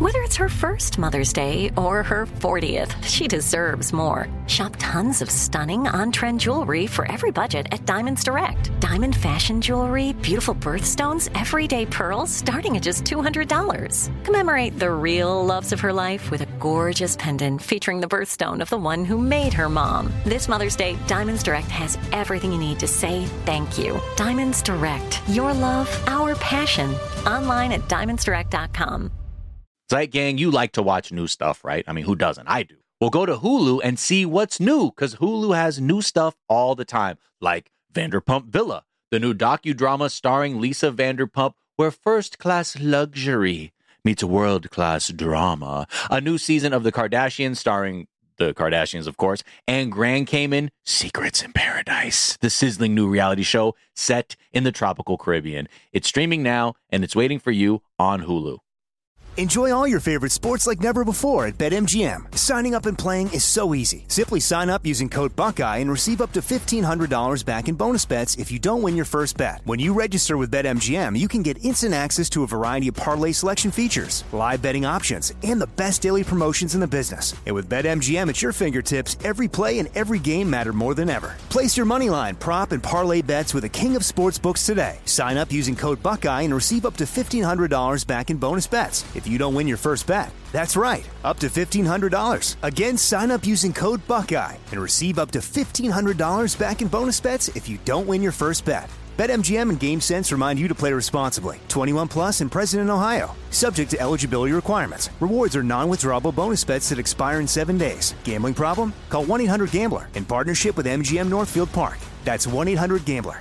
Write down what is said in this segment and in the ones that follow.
Whether it's her first Mother's Day or her 40th, she deserves more. Shop tons of stunning on-trend jewelry for every budget at Diamonds Direct. Diamond fashion jewelry, beautiful birthstones, everyday pearls starting at just $200. Commemorate the real loves of her life with a gorgeous pendant featuring the birthstone of the one who made her mom. This Mother's Day, Diamonds Direct has everything you need to say thank you. Diamonds Direct. Your love, our passion. Online at diamondsdirect.com. Zeit Gang, you like to watch new stuff, right? I mean, who doesn't? I do. Well, go to Hulu and see what's new, because Hulu has new stuff all the time, like Vanderpump Villa, the new docudrama starring Lisa Vanderpump, where first-class luxury meets world-class drama. A new season of The Kardashians starring the Kardashians, of course, and Grand Cayman, Secrets in Paradise, the sizzling new reality show set in the tropical Caribbean. It's streaming now, and it's waiting for you on Hulu. Enjoy all your favorite sports like never before at BetMGM. Signing up and playing is so easy. Simply sign up using code Buckeye and receive up to $1,500 back in bonus bets if you don't win your first bet. When you register with BetMGM, you can get instant access to a variety of parlay selection features, live betting options, and the best daily promotions in the business. And with BetMGM at your fingertips, every play and every game matter more than ever. Place your moneyline, prop, and parlay bets with the king of sportsbooks today. Sign up using code Buckeye and receive up to $1,500 back in bonus bets if you don't win your first bet. That's right, up to $1,500. Again, sign up using code Buckeye and receive up to $1,500 back in bonus bets if you don't win your first bet. BetMGM and GameSense remind you to play responsibly. 21 plus and present in Ohio. Subject to eligibility requirements. Rewards are non-withdrawable bonus bets that expire in 7 days. Gambling problem? Call 1-800-GAMBLER in partnership with MGM Northfield Park. That's 1-800-GAMBLER.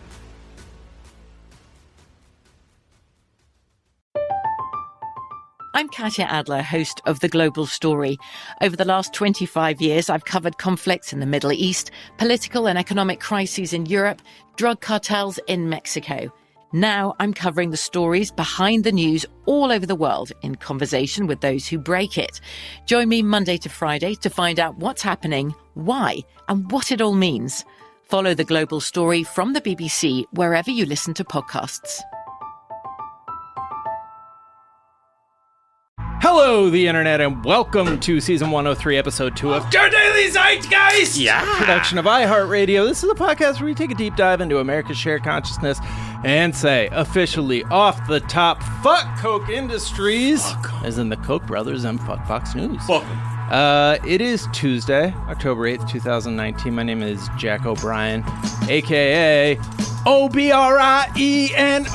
I'm Katya Adler, host of The Global Story. Over the last 25 years, I've covered conflicts in the Middle East, political and economic crises in Europe, drug cartels in Mexico. Now I'm covering the stories behind the news all over the world in conversation with those who break it. Join me Monday to Friday to find out what's happening, why, and what it all means. Follow The Global Story from the BBC wherever you listen to podcasts. Hello, the internet, and welcome to season 103, episode 2 of Your Daily Zeitgeist! Yeah! Production of iHeartRadio. This is a podcast where we take a deep dive into America's shared consciousness and say, officially off the top, fuck Koch Industries, as in the Koch brothers, and fuck Fox News. Fuck 'em. It is Tuesday, October 8th, 2019. My name is Jack O'Brien, a.k.a. O'Brien.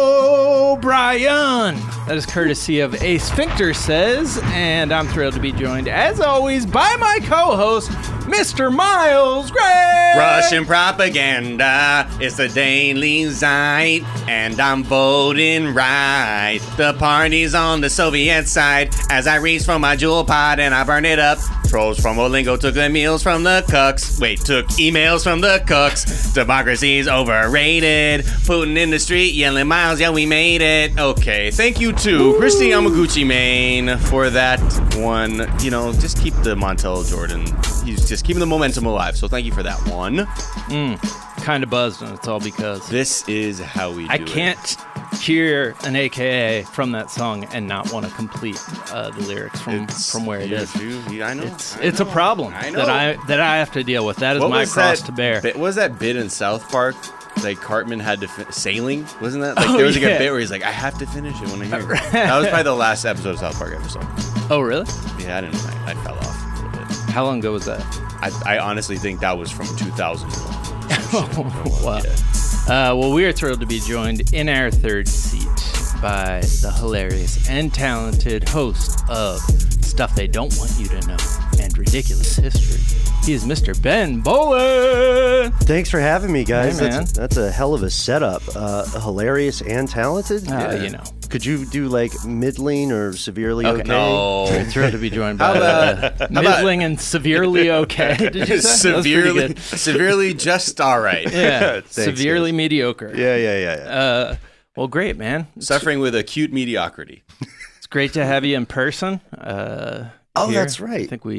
That is courtesy of A Sphincter Says, and I'm thrilled to be joined, as always, by my co-host, Mr. Miles Gray. Russian propaganda, it's the Daily Zeit, and I'm voting right. The party's on the Soviet side, as I reach for my jewel pod and I burn it up. Trolls from Olingo took the meals from the cooks. Took emails from the cooks. Democracy's overrated. Putin in the street yelling, Miles, yeah, we made it. Okay, thank you to Christy Yamaguchi Main for that one. You know, just keep the Montel Jordan. He's just keeping the momentum alive, so thank you for that one. Kind of buzzed, and it's all because this is how we do I can't hear an AKA from that song and not want to complete the lyrics from where it is. I know. It's a problem that I have to deal with. That is my cross to bear. What was that bit in South Park? Like Cartman had to sailing, wasn't that? Like there was like a bit where he's like, I have to finish it when I hear it. That was probably the last episode of South Park I ever saw. Oh, really? Yeah, I fell off a little bit. How long ago was that? I honestly think that was from 2001. Wow. Yeah. Well, we are thrilled to be joined in our third seat by the hilarious and talented host of Stuff They Don't Want You to Know and Ridiculous History. He is Mr. Ben Bowlin. Thanks for having me, guys. Hey, man. That's a hell of a setup. Hilarious and talented. You know. Could you do like middling or severely okay? No. We're thrilled to be joined by middling and severely okay. Did you say? Severely just all right. Yeah. Thanks, severely guys. mediocre. Yeah. Well, great, man. Suffering with acute mediocrity. It's great to have you in person. Oh, here. that's right. I think we've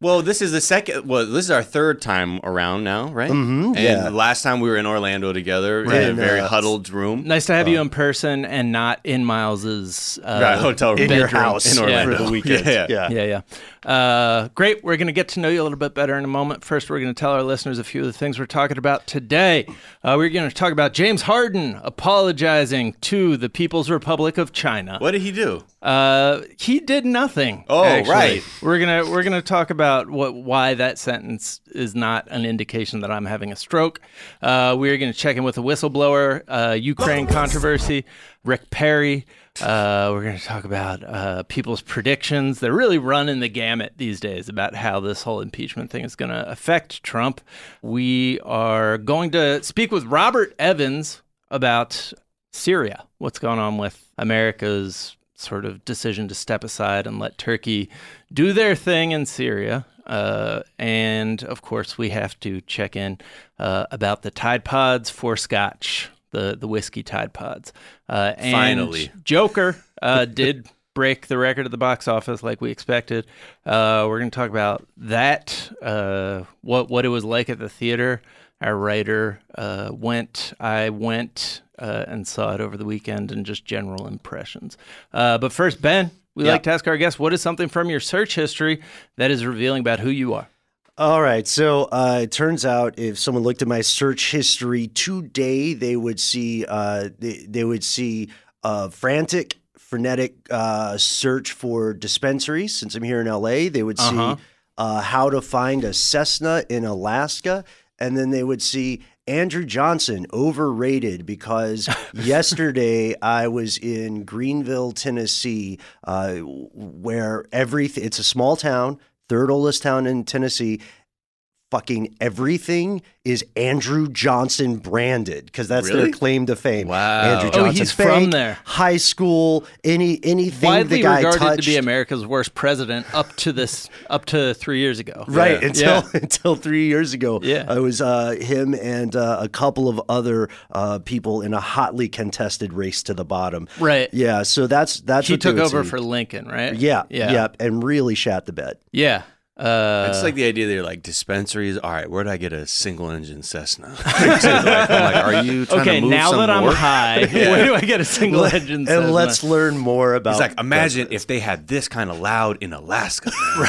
Well, this is the second. Well, this is our third time around now, right? Mhm, And yeah. last time we were in Orlando together Right. in a very And, huddled room. Nice to have you in person and not in Miles's Hotel room in your bedroom. house in Orlando. for the weekend. Yeah. Yeah. Great. We're going to get to know you a little bit better in a moment. First, we're going to tell our listeners a few of the things we're talking about today. We're going to talk about James Harden apologizing to the People's Republic of China. What did he do? He did nothing. Oh, actually. right. We're gonna talk about why that sentence is not an indication that I'm having a stroke. We're gonna check in with a whistleblower, Ukraine controversy, Rick Perry. We're gonna talk about people's predictions. They're really running the gamut these days about how this whole impeachment thing is gonna affect Trump. We are going to speak with Robert Evans about Syria. What's going on with America's sort of decision to step aside and let Turkey do their thing in Syria. And, of course, we have to check in about the Tide Pods for Scotch, the whiskey Tide Pods. And Finally. Joker did break the record at the box office like we expected. We're going to talk about that, what it was like at the theater. Our writer went and saw it over the weekend, and just general impressions. But first, Ben, we like to ask our guests, what is something from your search history that is revealing about who you are? All right. So it turns out if someone looked at my search history today, they would see frantic, frenetic search for dispensaries. Since I'm here in LA, they would see how to find a Cessna in Alaska. And then they would see Andrew Johnson overrated because yesterday I was in Greenville, Tennessee, where it's a small town, third oldest town in Tennessee. Fucking everything is Andrew Johnson branded because that's their claim to fame. Wow. Andrew Johnson, he's fake, from there. High school, anything Widely the guy regarded touched. to be America's worst president up to 3 years ago. Right, Yeah. until 3 years ago. Yeah. It was him and a couple of other people in a hotly contested race to the bottom. Right. Yeah, so that's He what they took would over see. for Lincoln, right? Yeah, Yeah. and really shat the bed. Yeah. It's like the idea that you're like, dispensaries, all right, where do I get a single-engine Cessna? I'm like, are you trying Okay, to move now some that I'm more? high, where do I get a single engine? And let's learn more about He's like, imagine if they had this kind of loud in Alaska.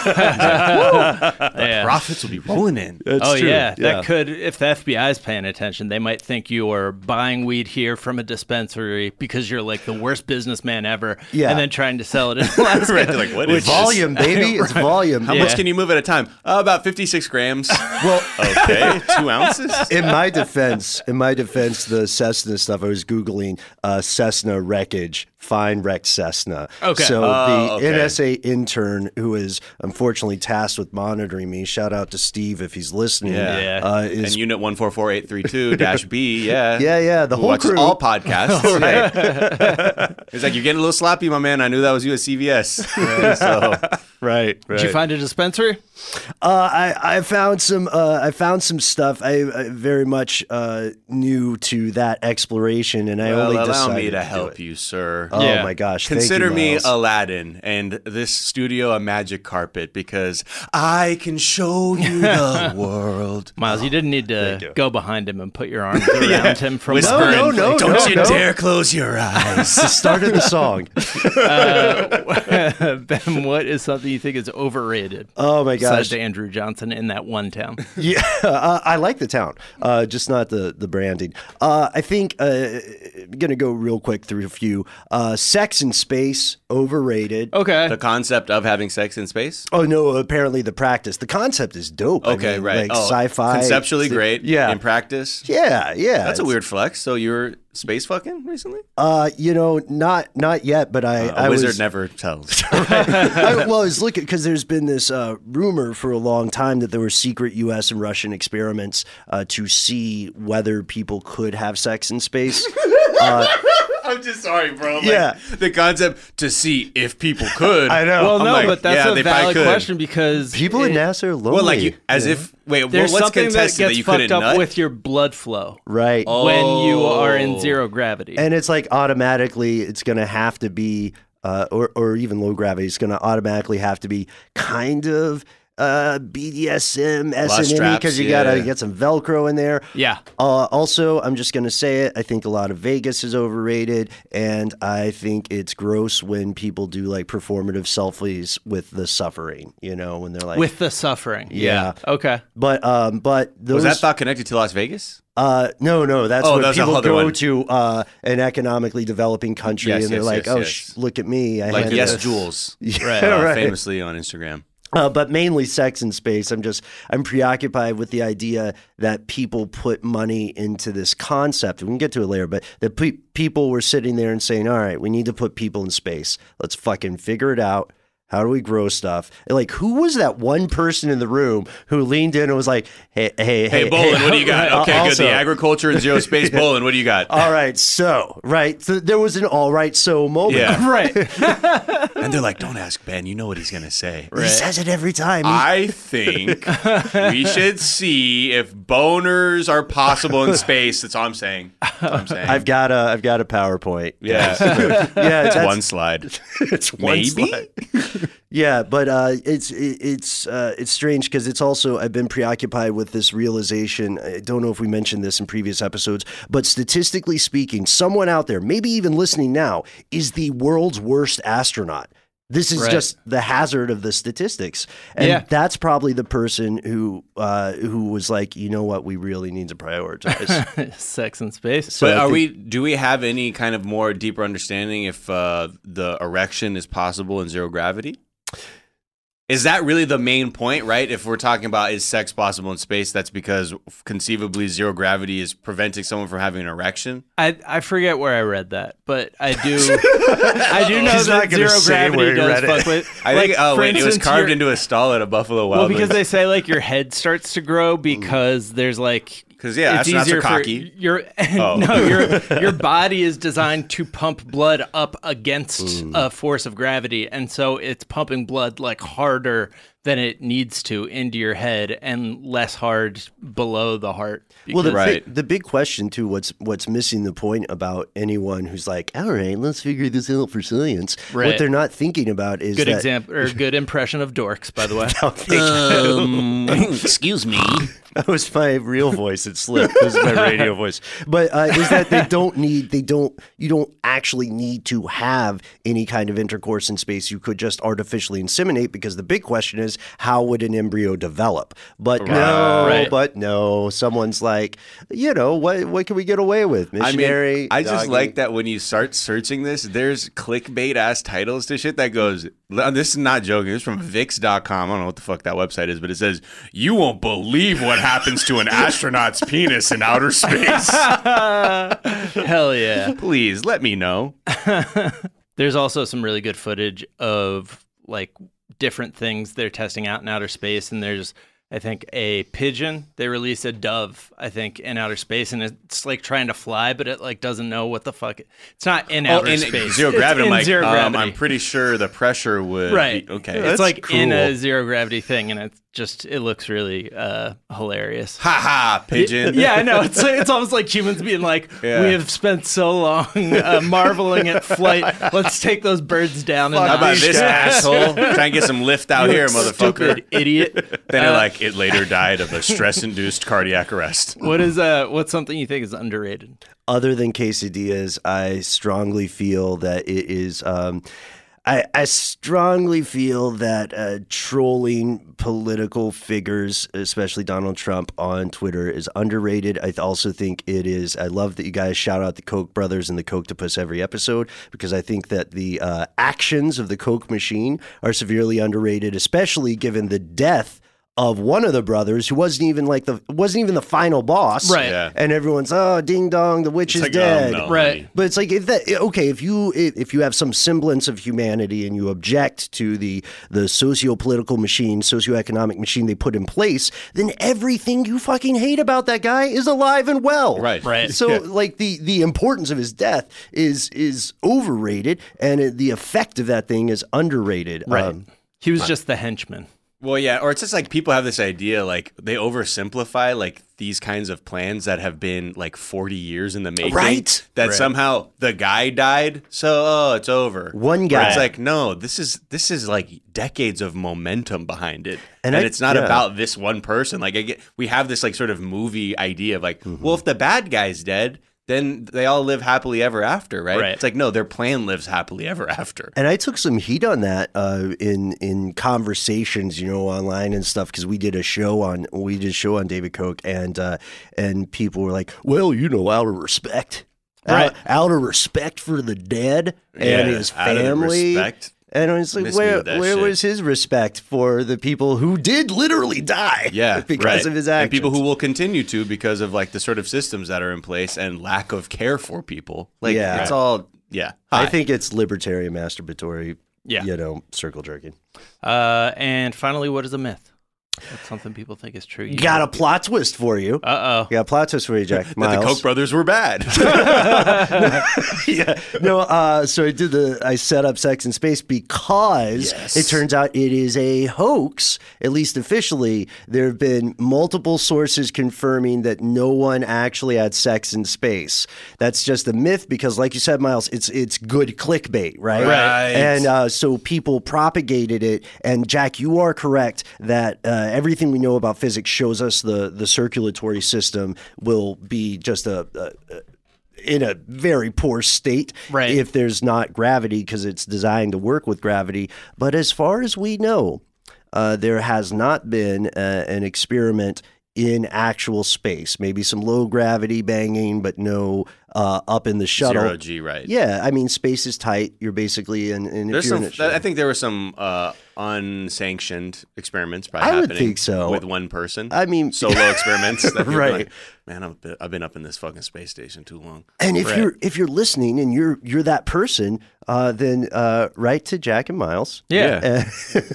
Yeah. Profits would be rolling in. Oh, true. yeah. That could, if the FBI's paying attention, they might think you are buying weed here from a dispensary because you're like the worst businessman ever. Yeah. And then trying to sell it in Alaska. Right, they're like, what is volume, baby. It's volume. How much can you move at a time? About 56 grams. Well, Okay, 2 ounces. in my defense, the Cessna stuff, I was Googling Cessna wreckage, find wrecked Cessna. Okay. So Oh, the okay. NSA intern who is unfortunately tasked with monitoring me, shout out to Steve if he's listening. Yeah. And Is unit 144832-B, yeah. Yeah, the Who whole watches crew. all podcasts. He's like, you're getting a little sloppy, my man. I knew that was you at CVS. So, right. Did you find a dispensary? I found some stuff. I very much new to that exploration, and I only allow decided me to do help it. you, sir. Oh Yeah. my gosh! Consider Thank you, me Miles. Aladdin and this studio a magic carpet because I can show you the world. Miles, you didn't need to you. go behind him and put your arms around him from Whispering, No, don't you no. dare close your eyes. the start of the song. Ben, what is something you think is overrated? Oh my Besides gosh! to Andrew Johnson in that one town. Yeah, I like the town, just not the branding. I think I'm gonna go real quick through a few. Sex in space, overrated. Okay. The concept of having sex in space? Oh no! Apparently the practice, the concept is dope. Okay, I mean, right. Like sci-fi, Conceptually great. Yeah. In practice? Yeah. That's a It's- weird flex. So you were space fucking recently? Not yet, but A I wizard was. never tells. I was looking because there's been this rumor for a long time that there were secret U.S. and Russian experiments to see whether people could have sex in space. I'm just sorry, bro. Like, Yeah. The concept to see if people could. I know. Well, I'm no, like, but that's yeah, a they probably valid could. question because People in NASA are lonely. Well, like you, as if wait, there's what's something that contested gets you fucked couldn't up nut? with your blood flow right? when you are in zero gravity. And it's like automatically, it's going to have to be, or even low gravity, it's going to automatically have to be kind of BDSM, of S&M, because you straps, gotta yeah. get some Velcro in there. Yeah. Also, I'm just gonna say it. I think a lot of Vegas is overrated, and I think it's gross when people do like performative selfies with the suffering. You know, when they're like With the suffering. Yeah. Okay. But those, Was that thought connected to Las Vegas? no, that's Oh, when that's a people other go one. to an economically developing country Yes, and they're yes, like, yes, oh, yes. Look at me. I Like had Yes this." Jules, Yeah, right. famously on Instagram. But mainly sex and space. I'm preoccupied with the idea that people put money into this concept. We can get to it later, but that people were sitting there and saying, all right, we need to put people in space. Let's fucking figure it out. How do we grow stuff? Like, who was that one person in the room who leaned in and was like, hey, Bolin, what do you got? Okay, also, good. The agriculture and zero space. Bolin, what do you got? all right, so there was an all right so moment. Yeah. Right. And they're like, don't ask Ben. You know what he's going to say. He says it every time. I think we should see if boners are possible in space. That's all I'm saying. I've got a PowerPoint. Yeah. Yeah, It's that's one slide. It's one Maybe? slide. Yeah, but it's strange because it's also I've been preoccupied with this realization. I don't know if we mentioned this in previous episodes, but statistically speaking, someone out there, maybe even listening now, is the world's worst astronaut. This is just the hazard of the statistics, and that's probably the person who was like, you know what, we really need to prioritize. Sex and space. So But do we have any kind of more deeper understanding if the erection is possible in zero gravity? Is that really the main point, right? If we're talking about is sex possible in space, that's because conceivably zero gravity is preventing someone from having an erection. I forget where I read that, but I do know He's not that gonna zero say where gravity he does read it. fuck with. I think. Oh for wait, it was instance, carved your- into a stall at a Buffalo Wild Well, because Wings. they say like your head starts to grow because there's like 'Cause, yeah, it's astronauts easier are cocky. for your Oh. no your body is designed to pump blood up against a force of gravity, and so it's pumping blood like harder than it needs to into your head and less hard below the heart. Well, Right. the big question too, what's missing the point about anyone who's like, all right, let's figure this out for science. Right. What they're not thinking about is Good that example or good impression of dorks, by the way. Excuse me. that was my real voice. It slipped. This is my radio voice. But is that you don't actually need to have any kind of intercourse in space. You could just artificially inseminate, because the big question is, how would an embryo develop? But no, someone's like, what can we get away with? Missionary. I just doggy. like that when you start searching this, there's clickbait ass titles to shit that goes, this is not joking, this is from Vix.com. I don't know what the fuck that website is, but it says, you won't believe what happens to an astronaut's penis in outer space. Hell yeah. Please let me know. There's also some really good footage of like different things they're testing out in outer space, and there's I think a pigeon. They release a dove, I think, in outer space, and it's like trying to fly, but it like doesn't know what the fuck. It's not in outer space. Zero It's gravity. in I'm like, zero gravity. I'm pretty sure the pressure would Right. be okay. It's like in cool. a zero gravity thing, and it looks really hilarious. Ha ha, pigeon. Yeah, I know. It's almost like humans being like, Yeah. we have spent so long marveling at flight. Let's take those birds down. How about this guys. asshole? Try and get some lift out here, motherfucker. Stupid idiot. Then it later died of a stress-induced cardiac arrest. What's something you think is underrated? Other than quesadillas, I strongly feel that it is. I strongly feel that trolling political figures, especially Donald Trump, on Twitter is underrated. I also think it is. I love that you guys shout out the Koch brothers and the Kochtopus every episode, because I think that the actions of the Koch machine are severely underrated, especially given the death of one of the brothers who wasn't even the final boss. Right. Yeah. And everyone's, oh, ding dong, the witch is like, dead. oh, no, Right. honey. But it's like, if you have some semblance of humanity and you object to the socio-political machine, socioeconomic machine they put in place, then everything you fucking hate about that guy is alive and well. Right. Right. So like the importance of his death is overrated, and the effect of that thing is underrated. Right. He was just the henchman. Well, yeah, or it's just like people have this idea, like they oversimplify like these kinds of plans that have been like 40 years in the making. Right. That somehow the guy died, so it's over. One guy. It's like, no, this is like decades of momentum behind it. And And it's not about this one person. Like we have this like sort of movie idea of like, well, if the bad guy's dead, then they all live happily ever after, right? It's like, no, their plan lives happily ever after. And I took some heat on that in conversations, online and stuff, because we did a show on David Koch, and people were like, well, out of respect, out of respect for the dead and his family. Out of respect. And I was like, where was his respect for the people who did literally die because of his actions? And people who will continue to because of like the sort of systems that are in place and lack of care for people. Like it's all, I think it's libertarian masturbatory, circle jerking. And finally, what is a myth? That's something people think is true. Got a plot twist for you. Uh-oh. Got a plot twist for you, Jack. Miles. That the Koch brothers were bad. So I set up Sex in Space because it turns out it is a hoax, at least officially. There have been multiple sources confirming that no one actually had sex in space. That's just a myth because, like you said, Miles, it's good clickbait, right? Right. And so people propagated it. And Jack, you are correct that everything we know about physics shows us the circulatory system will be just in a very poor state if there's not gravity, because it's designed to work with gravity. But as far as we know, there has not been an experiment in actual space. Maybe some low gravity banging, but no up in the shuttle. 0G, right? Yeah, I mean, space is tight. You're basically in. I think there were some unsanctioned experiments probably I would happening think so. with one person. I mean, solo experiments. That people are Right. like, man, I've been up in this fucking space station too long. And if you're listening and you're that person, then write to Jack and Miles. Yeah.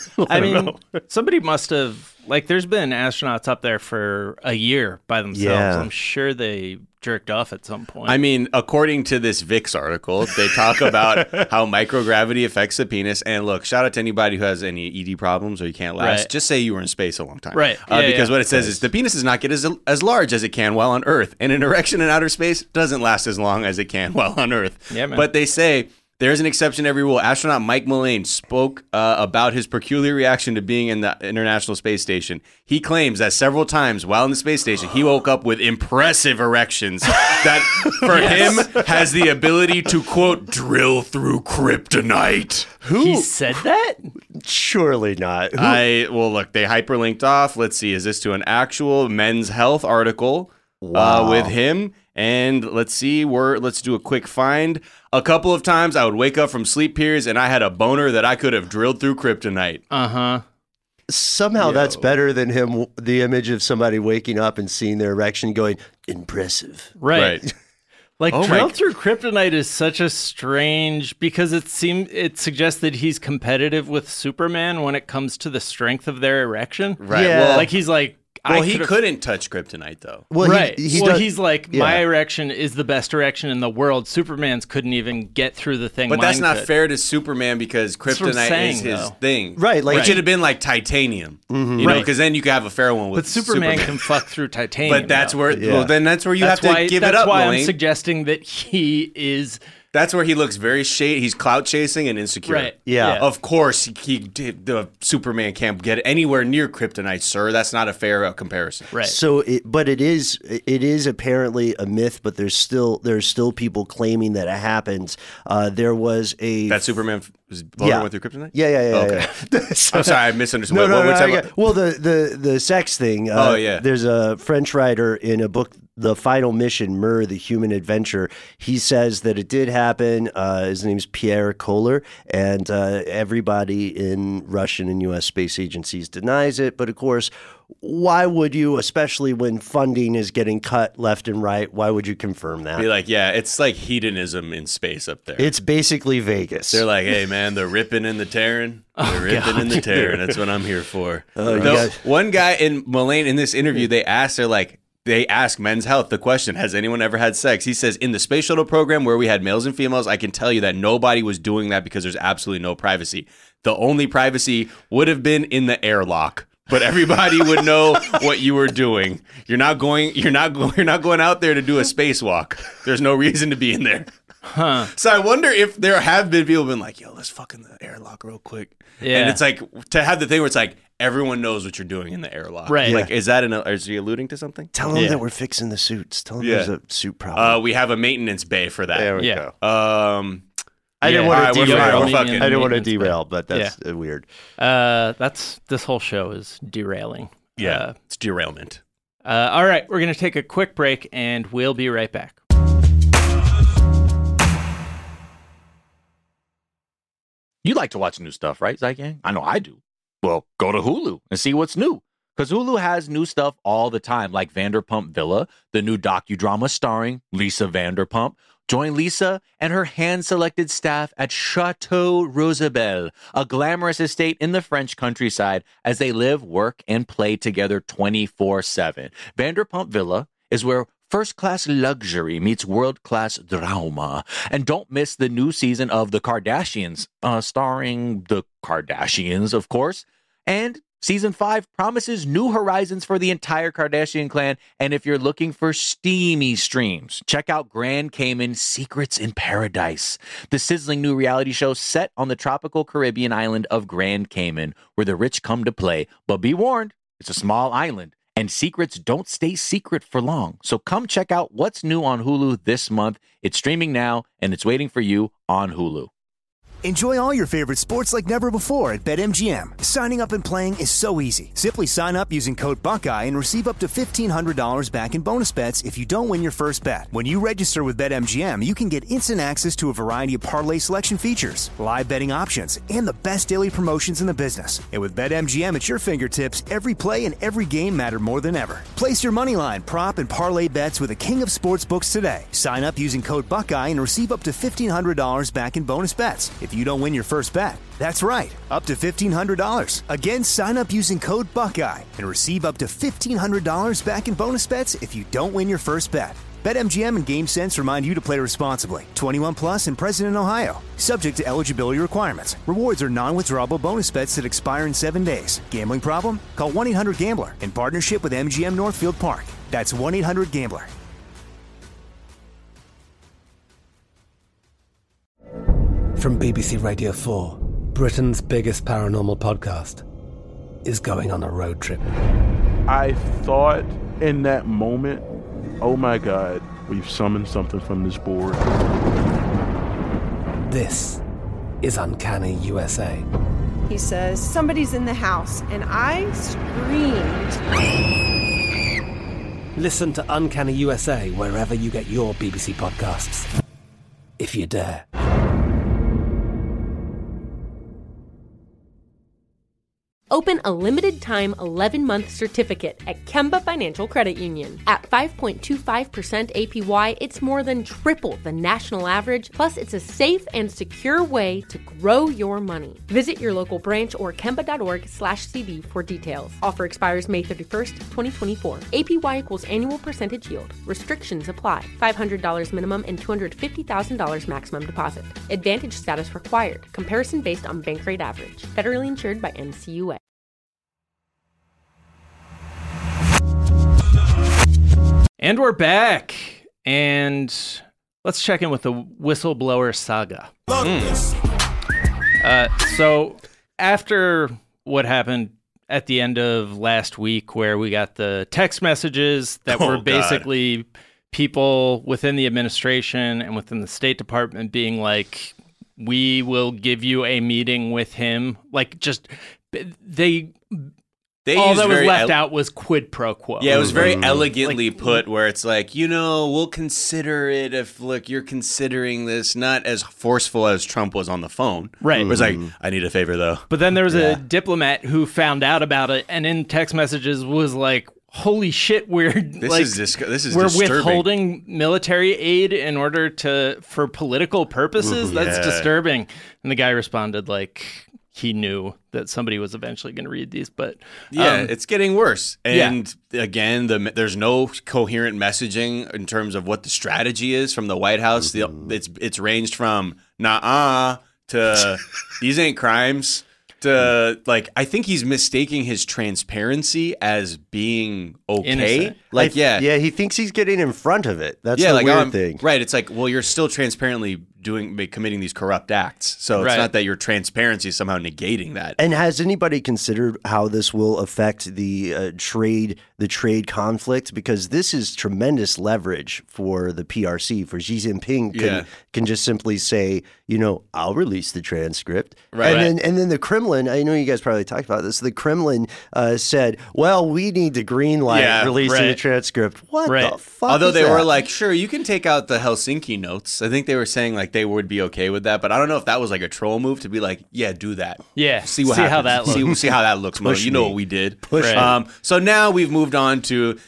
I mean, somebody must have, like, there's been astronauts up there for a year by themselves. Yeah. I'm sure they jerked off at some point. I mean, according to this VIX article, they talk about how microgravity affects the penis. And look, shout out to anybody who has any ED problems or you can't last. Right. Just say you were in space a long time. Right. Because what it says is the penis does not get as large as it can while on Earth. And an erection in outer space doesn't last as long as it can while on Earth. Yeah, man. But they say there's an exception to every rule. Astronaut Mike Mullane spoke about his peculiar reaction to being in the International Space Station. He claims that several times while in the space station, he woke up with impressive erections that, for him, has the ability to, quote, drill through kryptonite. He said that? Surely not. Well, look, they hyperlinked off. Let's see. Is this to an actual Men's Health article with him? And let's see, let's do a quick find. A couple of times I would wake up from sleep periods and I had a boner that I could have drilled through kryptonite. Uh-huh. Somehow that's better than the image of somebody waking up and seeing their erection going, impressive. Right. Like, Oh drill my- through kryptonite is such a strange, because it suggests that he's competitive with Superman when it comes to the strength of their erection. Right. Yeah. Well, Like, he's like, he couldn't touch kryptonite, though. Well, right. He's like, yeah. my erection is the best erection in the world. Superman's couldn't even get through the thing. But that's mine not could. fair to Superman because That's what I'm kryptonite saying, is his though. thing. Right, like- it should have been like titanium. You know, Right. because then you could have a fair one with But Superman can fuck through titanium. But that's though. where, Yeah. well, then that's where you have to give it up, That's why I'm Mullane. suggesting that he is That's where he looks very he's clout chasing and insecure. right. Yeah. Of course, the Superman can't get anywhere near kryptonite, sir. That's not a fair comparison. Right. So, it is apparently a myth, but there's still people claiming that it happens. There was That Superman went through kryptonite? Yeah. Okay. I'm sorry, I misunderstood. Well, the sex thing. There's a French writer in a book, The Final Mission, Mur, The Human Adventure. He says that it did happen. His name's Pierre Kohler, and everybody in Russian and U.S. space agencies denies it. But of course, why would you, especially when funding is getting cut left and right, why would you confirm that? Be like, yeah, it's like hedonism in space up there. It's basically Vegas. They're like, hey, man, the ripping and the tearing. The ripping and the tearing. That's what I'm here for. One guy in Mullane, in this interview, they ask Men's Health the question, has anyone ever had sex? He says, in the space shuttle program where we had males and females, I can tell you that nobody was doing that because there's absolutely no privacy. the only privacy would have been in the airlock. But everybody would know what you were doing. You're not going out there to do a spacewalk. There's no reason to be in there. Huh. So I wonder if there have been people been like, yo, let's fuck in the airlock real quick. Yeah. And it's like to have the thing where it's like everyone knows what you're doing in the airlock. Right. Like, is he alluding to something? Tell them that we're fixing the suits. Tell them there's a suit problem. We have a maintenance bay for that. There we Yeah. go. I didn't want to derail, but that's weird. This whole show is derailing. Yeah, it's derailment. All right, we're going to take a quick break, and we'll be right back. You like to watch new stuff, right, Zygang? I know I do. Well, go to Hulu and see what's new. Because Hulu has new stuff all the time, like Vanderpump Villa, the new docudrama starring Lisa Vanderpump. Join Lisa and her hand-selected staff at Chateau Rosabelle, a glamorous estate in the French countryside, as they live, work, and play together 24/7. Vanderpump Villa is where first-class luxury meets world-class drama. And don't miss the new season of The Kardashians, starring the Kardashians, of course. And Season 5 promises new horizons for the entire Kardashian clan. And if you're looking for steamy streams, check out Grand Cayman Secrets in Paradise, the sizzling new reality show set on the tropical Caribbean island of Grand Cayman, where the rich come to play. But be warned, it's a small island, and secrets don't stay secret for long. So come check out what's new on Hulu this month. It's streaming now, and it's waiting for you on Hulu. Enjoy all your favorite sports like never before at BetMGM. Signing up and playing is so easy. Simply sign up using code Buckeye and receive up to $1,500 back in bonus bets if you don't win your first bet. When you register with BetMGM, you can get instant access to a variety of parlay selection features, live betting options, and the best daily promotions in the business. And with BetMGM at your fingertips, every play and every game matter more than ever. Place your moneyline, prop, and parlay bets with the king of sportsbooks today. Sign up using code Buckeye and receive up to $1,500 back in bonus bets if you don't win your first bet. That's right, up to $1,500. Again, sign up using code Buckeye and receive up to $1,500 back in bonus bets if you don't win your first bet. BetMGM and GameSense remind you to play responsibly. 21 plus and present in Ohio. Subject to eligibility requirements. Rewards are non-withdrawable bonus bets that expire in 7 days. Gambling problem? Call 1-800-GAMBLER in partnership with MGM Northfield Park. That's 1-800-GAMBLER. From BBC Radio 4, Britain's biggest paranormal podcast is going on a road trip. I thought in that moment, oh my God, we've summoned something from this board. This is Uncanny USA. He says, somebody's in the house, and I screamed. Listen to Uncanny USA wherever you get your BBC podcasts, if you dare. Open a limited-time 11-month certificate at Kemba Financial Credit Union. At 5.25% APY, it's more than triple the national average, plus it's a safe and secure way to grow your money. Visit your local branch or kemba.org/CD for details. Offer expires May 31st, 2024. APY equals annual percentage yield. Restrictions apply. $500 minimum and $250,000 maximum deposit. Advantage status required. Comparison based on bank rate average. Federally insured by NCUA. And we're back, and let's check in with the whistleblower saga. So after what happened at the end of last week, where we got the text messages that were basically people within the administration and within the State Department being like, we will give you a meeting with him, like just all that was left out was quid pro quo. Yeah, it was very elegantly put, where it's like, we'll consider it if, look, you're considering this, not as forceful as Trump was on the phone. Right. It was like, I need a favor, though. But then there was a diplomat who found out about it, and in text messages was like, holy shit, we're withholding military aid in order for political purposes? That's disturbing. And the guy responded like he knew that somebody was eventually going to read these, but it's getting worse. And again, there's no coherent messaging in terms of what the strategy is from the White House. It's ranged from nah to these ain't crimes to like. I think he's mistaking his transparency as being okay. Innocent. Like, yeah, he thinks he's getting in front of it. That's the weird thing, right? It's like, well, you're still transparently committing these corrupt acts, so it's not that your transparency is somehow negating that. And has anybody considered how this will affect the trade conflict? Because this is tremendous leverage for the PRC. For Xi Jinping can just simply say, I'll release the transcript, and then the Kremlin. I know you guys probably talked about this. The Kremlin said, "Well, we need to greenlight releasing the transcript." What the fuck? Although they were like, "Sure, you can take out the Helsinki notes." I think they were saying like they would be okay with that, but I don't know if that was like a troll move to be like, "Yeah, do that. Yeah, see how that looks. See how that looks, Mo. You know what we did." So now we've moved on to.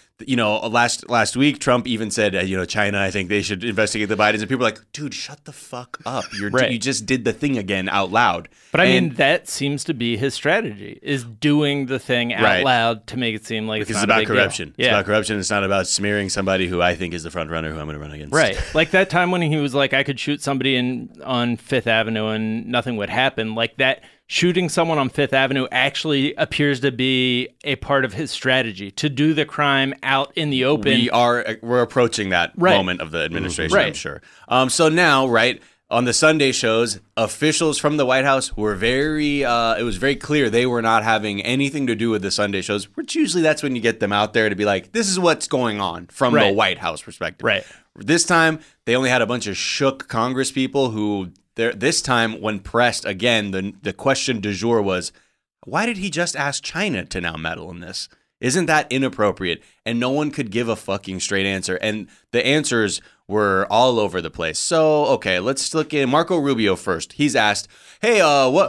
Last week, Trump even said, China, I think they should investigate the Bidens. And people are like, dude, shut the fuck up. You just did the thing again out loud. But I mean, that seems to be his strategy, is doing the thing out loud to make it seem like it's not about a big corruption. Deal. It's about corruption. It's not about smearing somebody who I think is the front runner who I'm going to run against. Right. Like that time when he was like, I could shoot somebody on Fifth Avenue and nothing would happen. Like that. Shooting someone on Fifth Avenue actually appears to be a part of his strategy to do the crime out in the open. We're approaching that moment of the administration, I'm sure. So now, on the Sunday shows, officials from the White House were it was very clear they were not having anything to do with the Sunday shows, which usually that's when you get them out there to be like, this is what's going on from the White House perspective. Right. This time, they only had a bunch of shook Congress people who... This time, when pressed again, the question du jour was, why did he just ask China to now meddle in this? Isn't that inappropriate? And no one could give a fucking straight answer. And the answers were all over the place. So, okay, let's look at Marco Rubio first. He's asked, hey,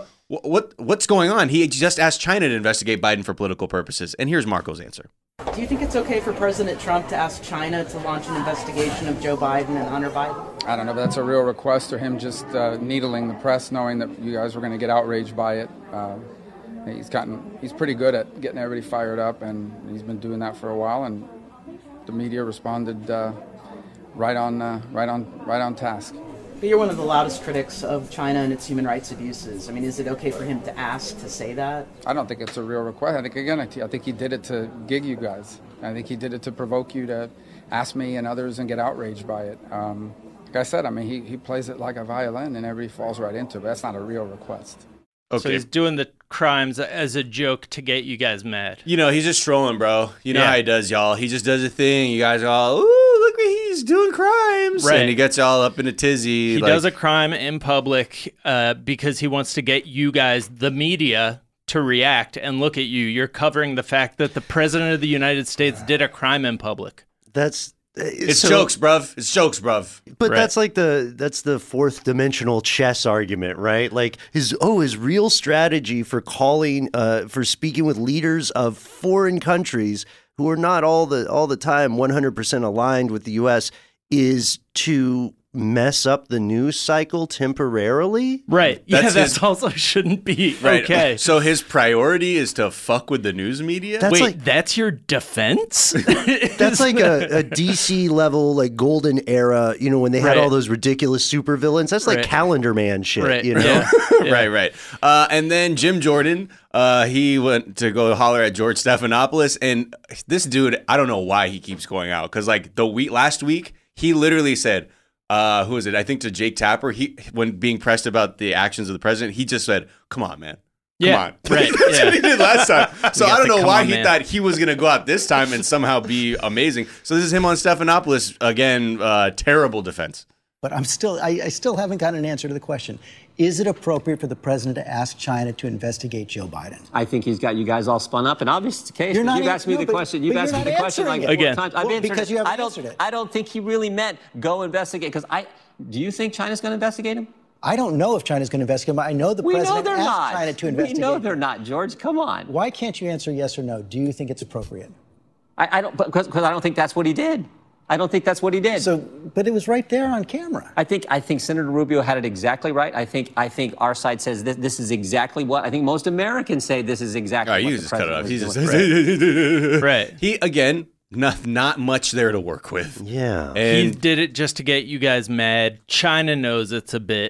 what's going on? He just asked China to investigate Biden for political purposes. And here's Marco's answer. Do you think it's okay for President Trump to ask China to launch an investigation of Joe Biden and Hunter Biden? I don't know, but that's a real request, or him just needling the press, knowing that you guys were going to get outraged by it. He's pretty good at getting everybody fired up, and he's been doing that for a while. And the media responded right on task. But you're one of the loudest critics of China and its human rights abuses. I mean, is it okay for him to ask to say that? I don't think it's a real request. I think he did it to gig you guys. I think he did it to provoke you to ask me and others and get outraged by it. Like I said, I mean, he plays it like a violin and everybody falls right into it, but that's not a real request. Okay. So he's doing the crimes as a joke to get you guys mad. He's just trolling, bro. You know how he does, y'all. He just does a thing. You guys are all, ooh, look what he's doing crimes. Right. And he gets all up in a tizzy. He does a crime in public because he wants to get you guys, the media, to react and look at you. You're covering the fact that the president of the United States did a crime in public. It's jokes, bruv. It's jokes, bruv. But that's like the fourth dimensional chess argument, right? Like his real strategy for for speaking with leaders of foreign countries who are not all the time 100% aligned with the U.S. is to mess up the news cycle temporarily. Right. That also shouldn't be okay. So his priority is to fuck with the news media? That's your defense? That's like a DC level, like golden era, when they had all those ridiculous supervillains. That's like Calendar Man shit, Right. And then Jim Jordan, he went to go holler at George Stephanopoulos. And this dude, I don't know why he keeps going out. Because like last week, he literally said, who is it? I think to Jake Tapper, when being pressed about the actions of the president, he just said, come on, man. Come on. Right. That's what he did last time. So I don't know why he thought he was going to go out this time and somehow be amazing. So this is him on Stephanopoulos. Again, terrible defense. But I still haven't gotten an answer to the question. Is it appropriate for the president to ask China to investigate Joe Biden? I think he's got you guys all spun up, and obviously it's the case. You've asked me the question. You've asked me the question like 4 times. I've answered because you haven't answered it. I don't think he really meant go investigate. Because do you think China's going to investigate him? I don't know if China's going to investigate him. I know the president asked China to investigate him. We know they're not, George. Come on. Why can't you answer yes or no? Do you think it's appropriate? I don't, because I don't think that's what he did. I don't think that's what he did. But it was right there on camera. I think Senator Rubio had it exactly right. I think our side says this is exactly what I think most Americans say. This is exactly what the president is doing. Right. He again, not much there to work with. Yeah. And he did it just to get you guys mad. China knows it's a bit.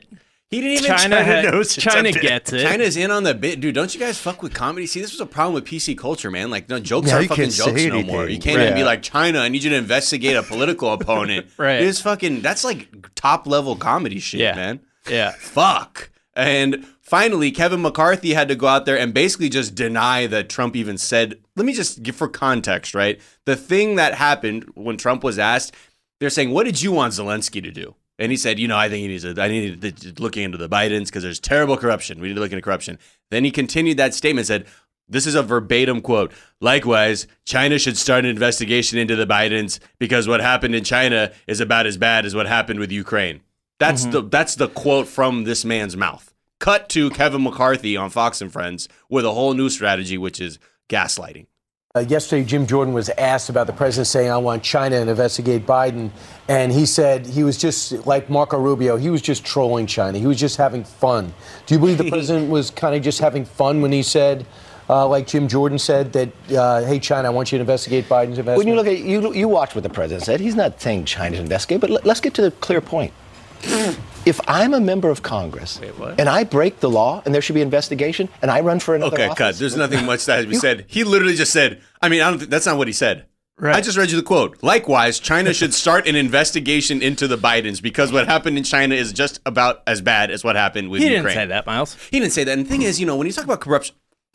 He didn't even China gets it. China gets it. China's in on the bit, dude. Don't you guys fuck with comedy? See, this was a problem with PC culture, man. Like, no jokes aren't fucking jokes no more. You can't even be like, China, I need you to investigate a political opponent. Right. It's fucking. That's like top level comedy shit, man. Yeah. Fuck. And finally, Kevin McCarthy had to go out there and basically just deny that Trump even said. Let me just give for context, right? The thing that happened when Trump was asked, they're saying, "What did you want Zelensky to do?" And he said, I think I need to looking into the Bidens because there's terrible corruption. We need to look into corruption. Then he continued that statement, said, this is a verbatim quote. Likewise, China should start an investigation into the Bidens because what happened in China is about as bad as what happened with Ukraine. That's the quote from this man's mouth. Cut to Kevin McCarthy on Fox and Friends with a whole new strategy, which is gaslighting. Yesterday, Jim Jordan was asked about the president saying, I want China to investigate Biden. And he said he was just like Marco Rubio. He was just trolling China. He was just having fun. Do you believe the president was kind of just having fun when he said, like Jim Jordan said, that, hey, China, I want you to investigate Biden's investment? When you look at you watch what the president said. He's not saying China's investigate, but let's get to the clear point. If I'm a member of Congress and I break the law and there should be investigation and I run for another office. Okay, cut. There's nothing much that has been said. He literally just said, I don't think that's not what he said. Right. I just read you the quote. Likewise, China should start an investigation into the Bidens because what happened in China is just about as bad as what happened with Ukraine. He didn't say that, Miles. He didn't say that. And the thing is, when you talk about corruption,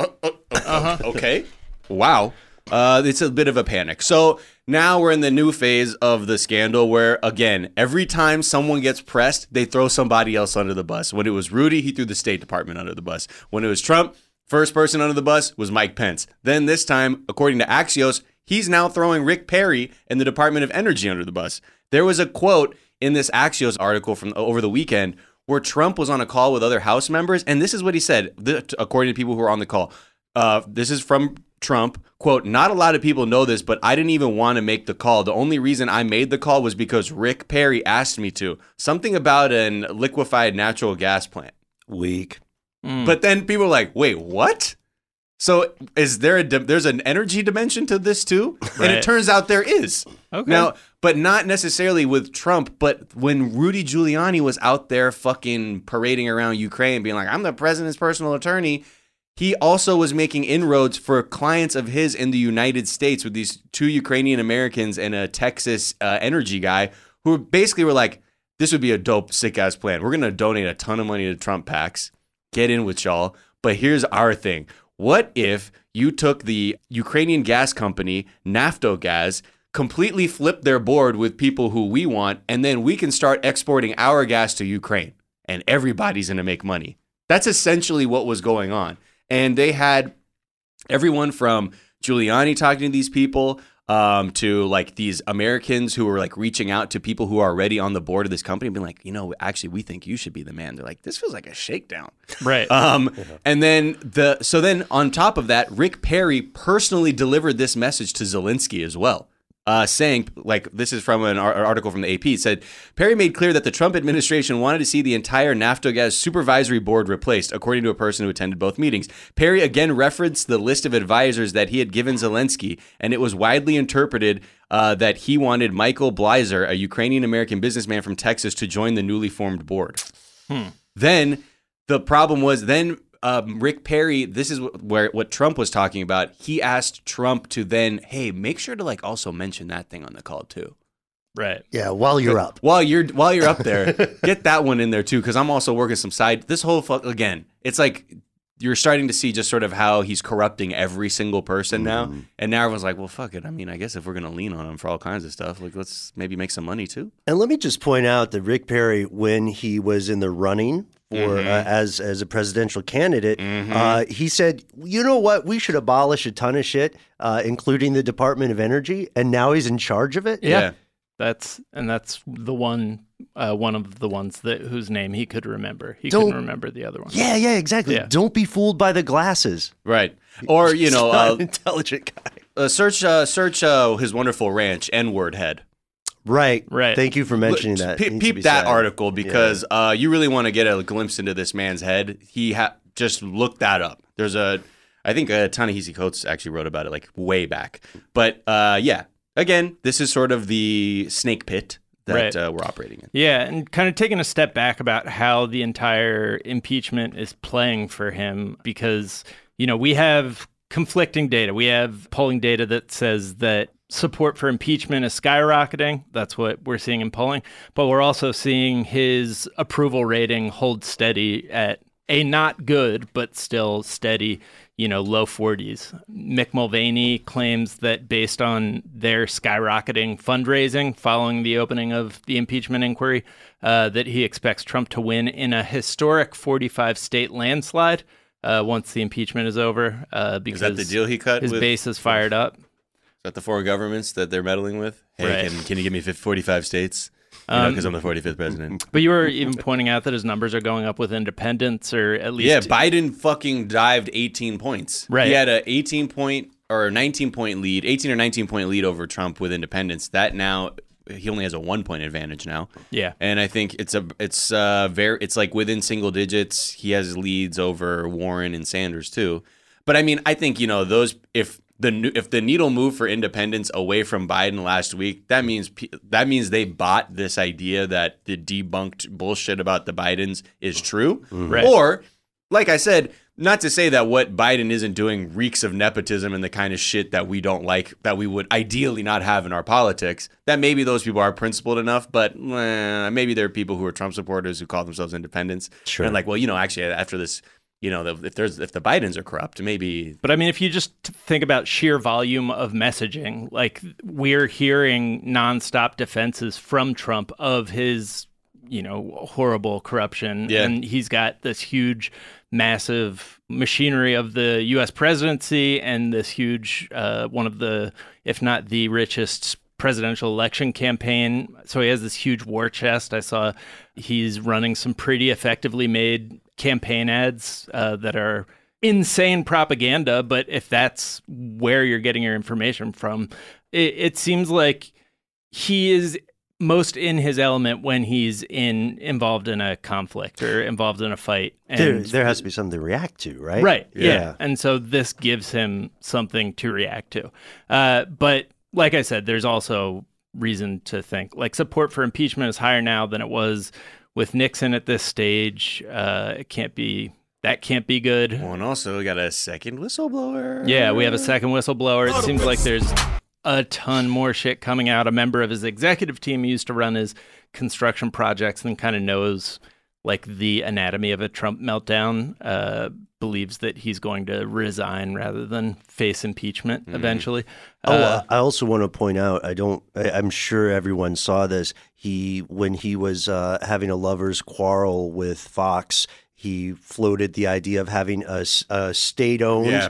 okay, wow. It's a bit of a panic. So now we're in the new phase of the scandal where, again, every time someone gets pressed, they throw somebody else under the bus. When it was Rudy, he threw the State Department under the bus. When it was Trump, first person under the bus was Mike Pence. Then this time, according to Axios, he's now throwing Rick Perry and the Department of Energy under the bus. There was a quote in this Axios article from over the weekend where Trump was on a call with other House members, and this is what he said, according to people who were on the call. This is from Trump, quote, not a lot of people know this, but I didn't even want to make the call. The only reason I made the call was because Rick Perry asked me to. Something about an liquefied natural gas plant. Weak. But then people are like, wait, what? So is there there's an energy dimension to this too? Right. And it turns out there is. Okay. Now, but not necessarily with Trump, but when Rudy Giuliani was out there fucking parading around Ukraine being like, I'm the president's personal attorney, he also was making inroads for clients of his in the United States with these 2 Ukrainian Americans and a Texas energy guy who basically were like, this would be a dope, sick-ass plan. We're going to donate a ton of money to Trump PACs, get in with y'all, but here's our thing. What if you took the Ukrainian gas company, Naftogaz, completely flipped their board with people who we want, and then we can start exporting our gas to Ukraine, and everybody's going to make money? That's essentially what was going on. And they had everyone from Giuliani talking to these people to like these Americans who were like reaching out to people who are already on the board of this company and being like, actually, we think you should be the man. They're like, this feels like a shakedown. Right. And then then on top of that, Rick Perry personally delivered this message to Zelensky as well. Saying, like, this is from an article from the AP. It said, Perry made clear that the Trump administration wanted to see the entire Naftogaz supervisory board replaced, according to a person who attended both meetings. Perry again referenced the list of advisors that he had given Zelensky, and it was widely interpreted that he wanted Michael Bleiser, a Ukrainian-American businessman from Texas, to join the newly formed board. Then the problem was Rick Perry, this is what Trump was talking about. He asked Trump to then, hey, make sure to like also mention that thing on the call too. Right. Yeah, while you're up. While you're up there, get that one in there too, because I'm also working some side. This whole again, it's like you're starting to see just sort of how he's corrupting every single person now. And now everyone's like, well, fuck it. I mean, I guess if we're going to lean on him for all kinds of stuff, like let's maybe make some money too. And let me just point out that Rick Perry, when he was in the running for as a presidential candidate, he said, you know what, we should abolish a ton of shit, including the Department of Energy, and now he's in charge of it. Yeah. That's the one of the ones whose name he could remember. He couldn't remember the other one. Yeah, exactly. Yeah. Don't be fooled by the glasses. Right. Or, an intelligent guy. Search his wonderful ranch, N-word head. Right. Thank you for mentioning that. Peep that article because you really want to get a glimpse into this man's head. He just look that up. There's I think Ta-Nehisi Coates actually wrote about it like way back. But again, this is sort of the snake pit that we're operating in. Yeah, and kind of taking a step back about how the entire impeachment is playing for him, because, we have conflicting data. We have polling data that says that support for impeachment is skyrocketing. That's what we're seeing in polling. But we're also seeing his approval rating hold steady at a not good, but still steady, low 40s. Mick Mulvaney claims that based on their skyrocketing fundraising following the opening of the impeachment inquiry, that he expects Trump to win in a historic 45-state landslide once the impeachment is over. Because is that the deal he cut? His base is fired up. Is that the 4 governments that they're meddling with? Hey, Right. can you give me 45 states? Because I'm the 45th president. But you were even pointing out that his numbers are going up with independents, or at least... Yeah, Biden fucking dived 18 points. Right. He had a 18-point or 19-point lead, 18 or 19-point lead over Trump with independents. That now, he only has a 1-point advantage now. Yeah. And I think it's like within single digits. He has leads over Warren and Sanders too. But I mean, I think, those, if the needle moved for independents away from Biden last week, that means they bought this idea that the debunked bullshit about the Bidens is true. Mm-hmm. Right. Or, like I said, not to say that what Biden isn't doing reeks of nepotism and the kind of shit that we don't like, that we would ideally not have in our politics, that maybe those people are principled enough, but maybe there are people who are Trump supporters who call themselves independents. Sure. And like, well, actually, after this, if the Bidens are corrupt, maybe. But I mean, if you just think about sheer volume of messaging, like we're hearing nonstop defenses from Trump of his, horrible corruption. Yeah. And he's got this huge, massive machinery of the U.S. presidency and this huge, one of the, if not the richest presidential election campaign. So he has this huge war chest. I saw he's running some pretty effectively made campaign ads that are insane propaganda. But if that's where you're getting your information from, it seems like he is most in his element when he's involved in a conflict or involved in a fight. And there has to be something to react to, right? Right. Yeah. And so this gives him something to react to. But like I said, there's also reason to think like support for impeachment is higher now than it was with Nixon at this stage. That can't be good. Well, and also we got a second whistleblower. Yeah, we have a second whistleblower. It seems like there's a ton more shit coming out. A member of his executive team used to run his construction projects and kind of knows like the anatomy of a Trump meltdown, believes that he's going to resign rather than face impeachment eventually. I also want to point out, I'm sure everyone saw this. When he was having a lover's quarrel with Fox, he floated the idea of having a state-owned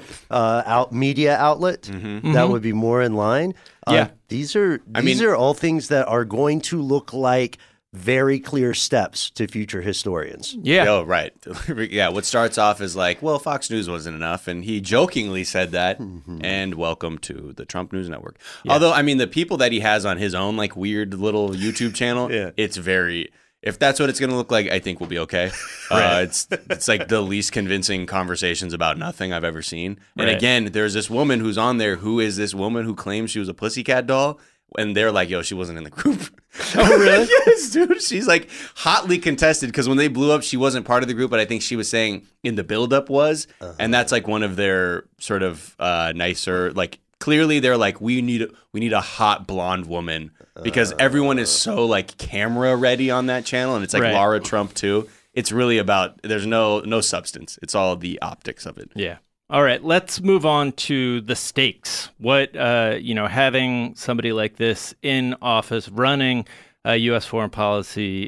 media outlet that would be more in line. These are all things that are going to look like very clear steps to future historians. Yeah. Oh, right. Yeah. What starts off as like, well, Fox News wasn't enough. And he jokingly said that. And welcome to the Trump News Network. Yeah. Although, I mean, the people that he has on his own, like weird little YouTube channel, it's very, if that's what it's going to look like, I think we'll be okay. Right. It's like the least convincing conversations about nothing I've ever seen. And again, there's this woman who's on there. Who is this woman who claims she was a pussycat doll? And they're like, yo, she wasn't in the group. Oh, really? Yes, dude. She's like hotly contested because when they blew up, she wasn't part of the group. But I think she was saying in the buildup was. And that's like one of their sort of nicer, like clearly they're like, we need a hot blonde woman because everyone is so like camera ready on that channel. And it's like Laura Trump, too. It's really about there's no substance. It's all the optics of it. Yeah. All right, let's move on to the stakes. What, having somebody like this in office running U.S. foreign policy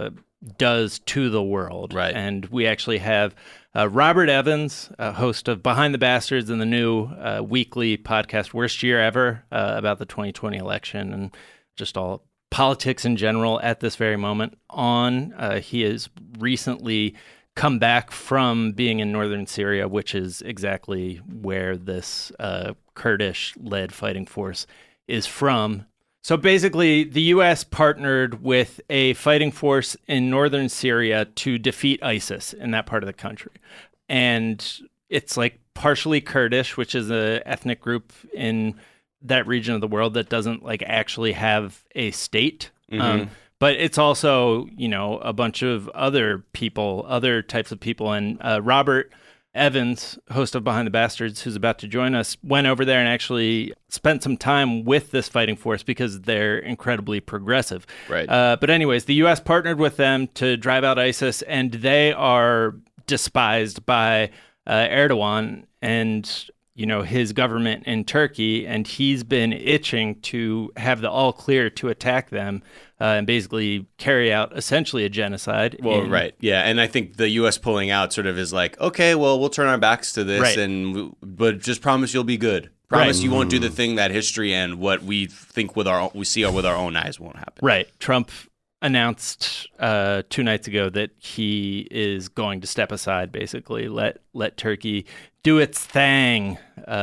does to the world. Right. And we actually have Robert Evans, host of Behind the Bastards and the new weekly podcast, Worst Year Ever, about the 2020 election and just all politics in general at this very moment on. He has recently come back from being in northern Syria, which is exactly where this Kurdish-led fighting force is from. So basically, the U.S. partnered with a fighting force in northern Syria to defeat ISIS in that part of the country. And it's like partially Kurdish, which is an ethnic group in that region of the world that doesn't like actually have a state. But it's also, a bunch of other people, other types of people. And Robert Evans, host of Behind the Bastards, who's about to join us, went over there and actually spent some time with this fighting force because they're incredibly progressive. Right. But anyways, the U.S. partnered with them to drive out ISIS, and they are despised by Erdogan and his government in Turkey, and he's been itching to have the all clear to attack them and basically carry out essentially a genocide. Well, right. Yeah. And I think the U.S. pulling out sort of is like, okay, well, we'll turn our backs to this, but just promise you'll be good. Promise you won't do the thing that history and what we think we see with our own eyes won't happen. Right. Trump announced 2 nights ago that he is going to step aside, basically let Turkey do its thing,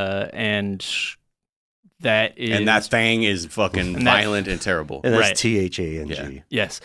and that thing is fucking violent and terrible. And that's THANG. Yeah. Yes,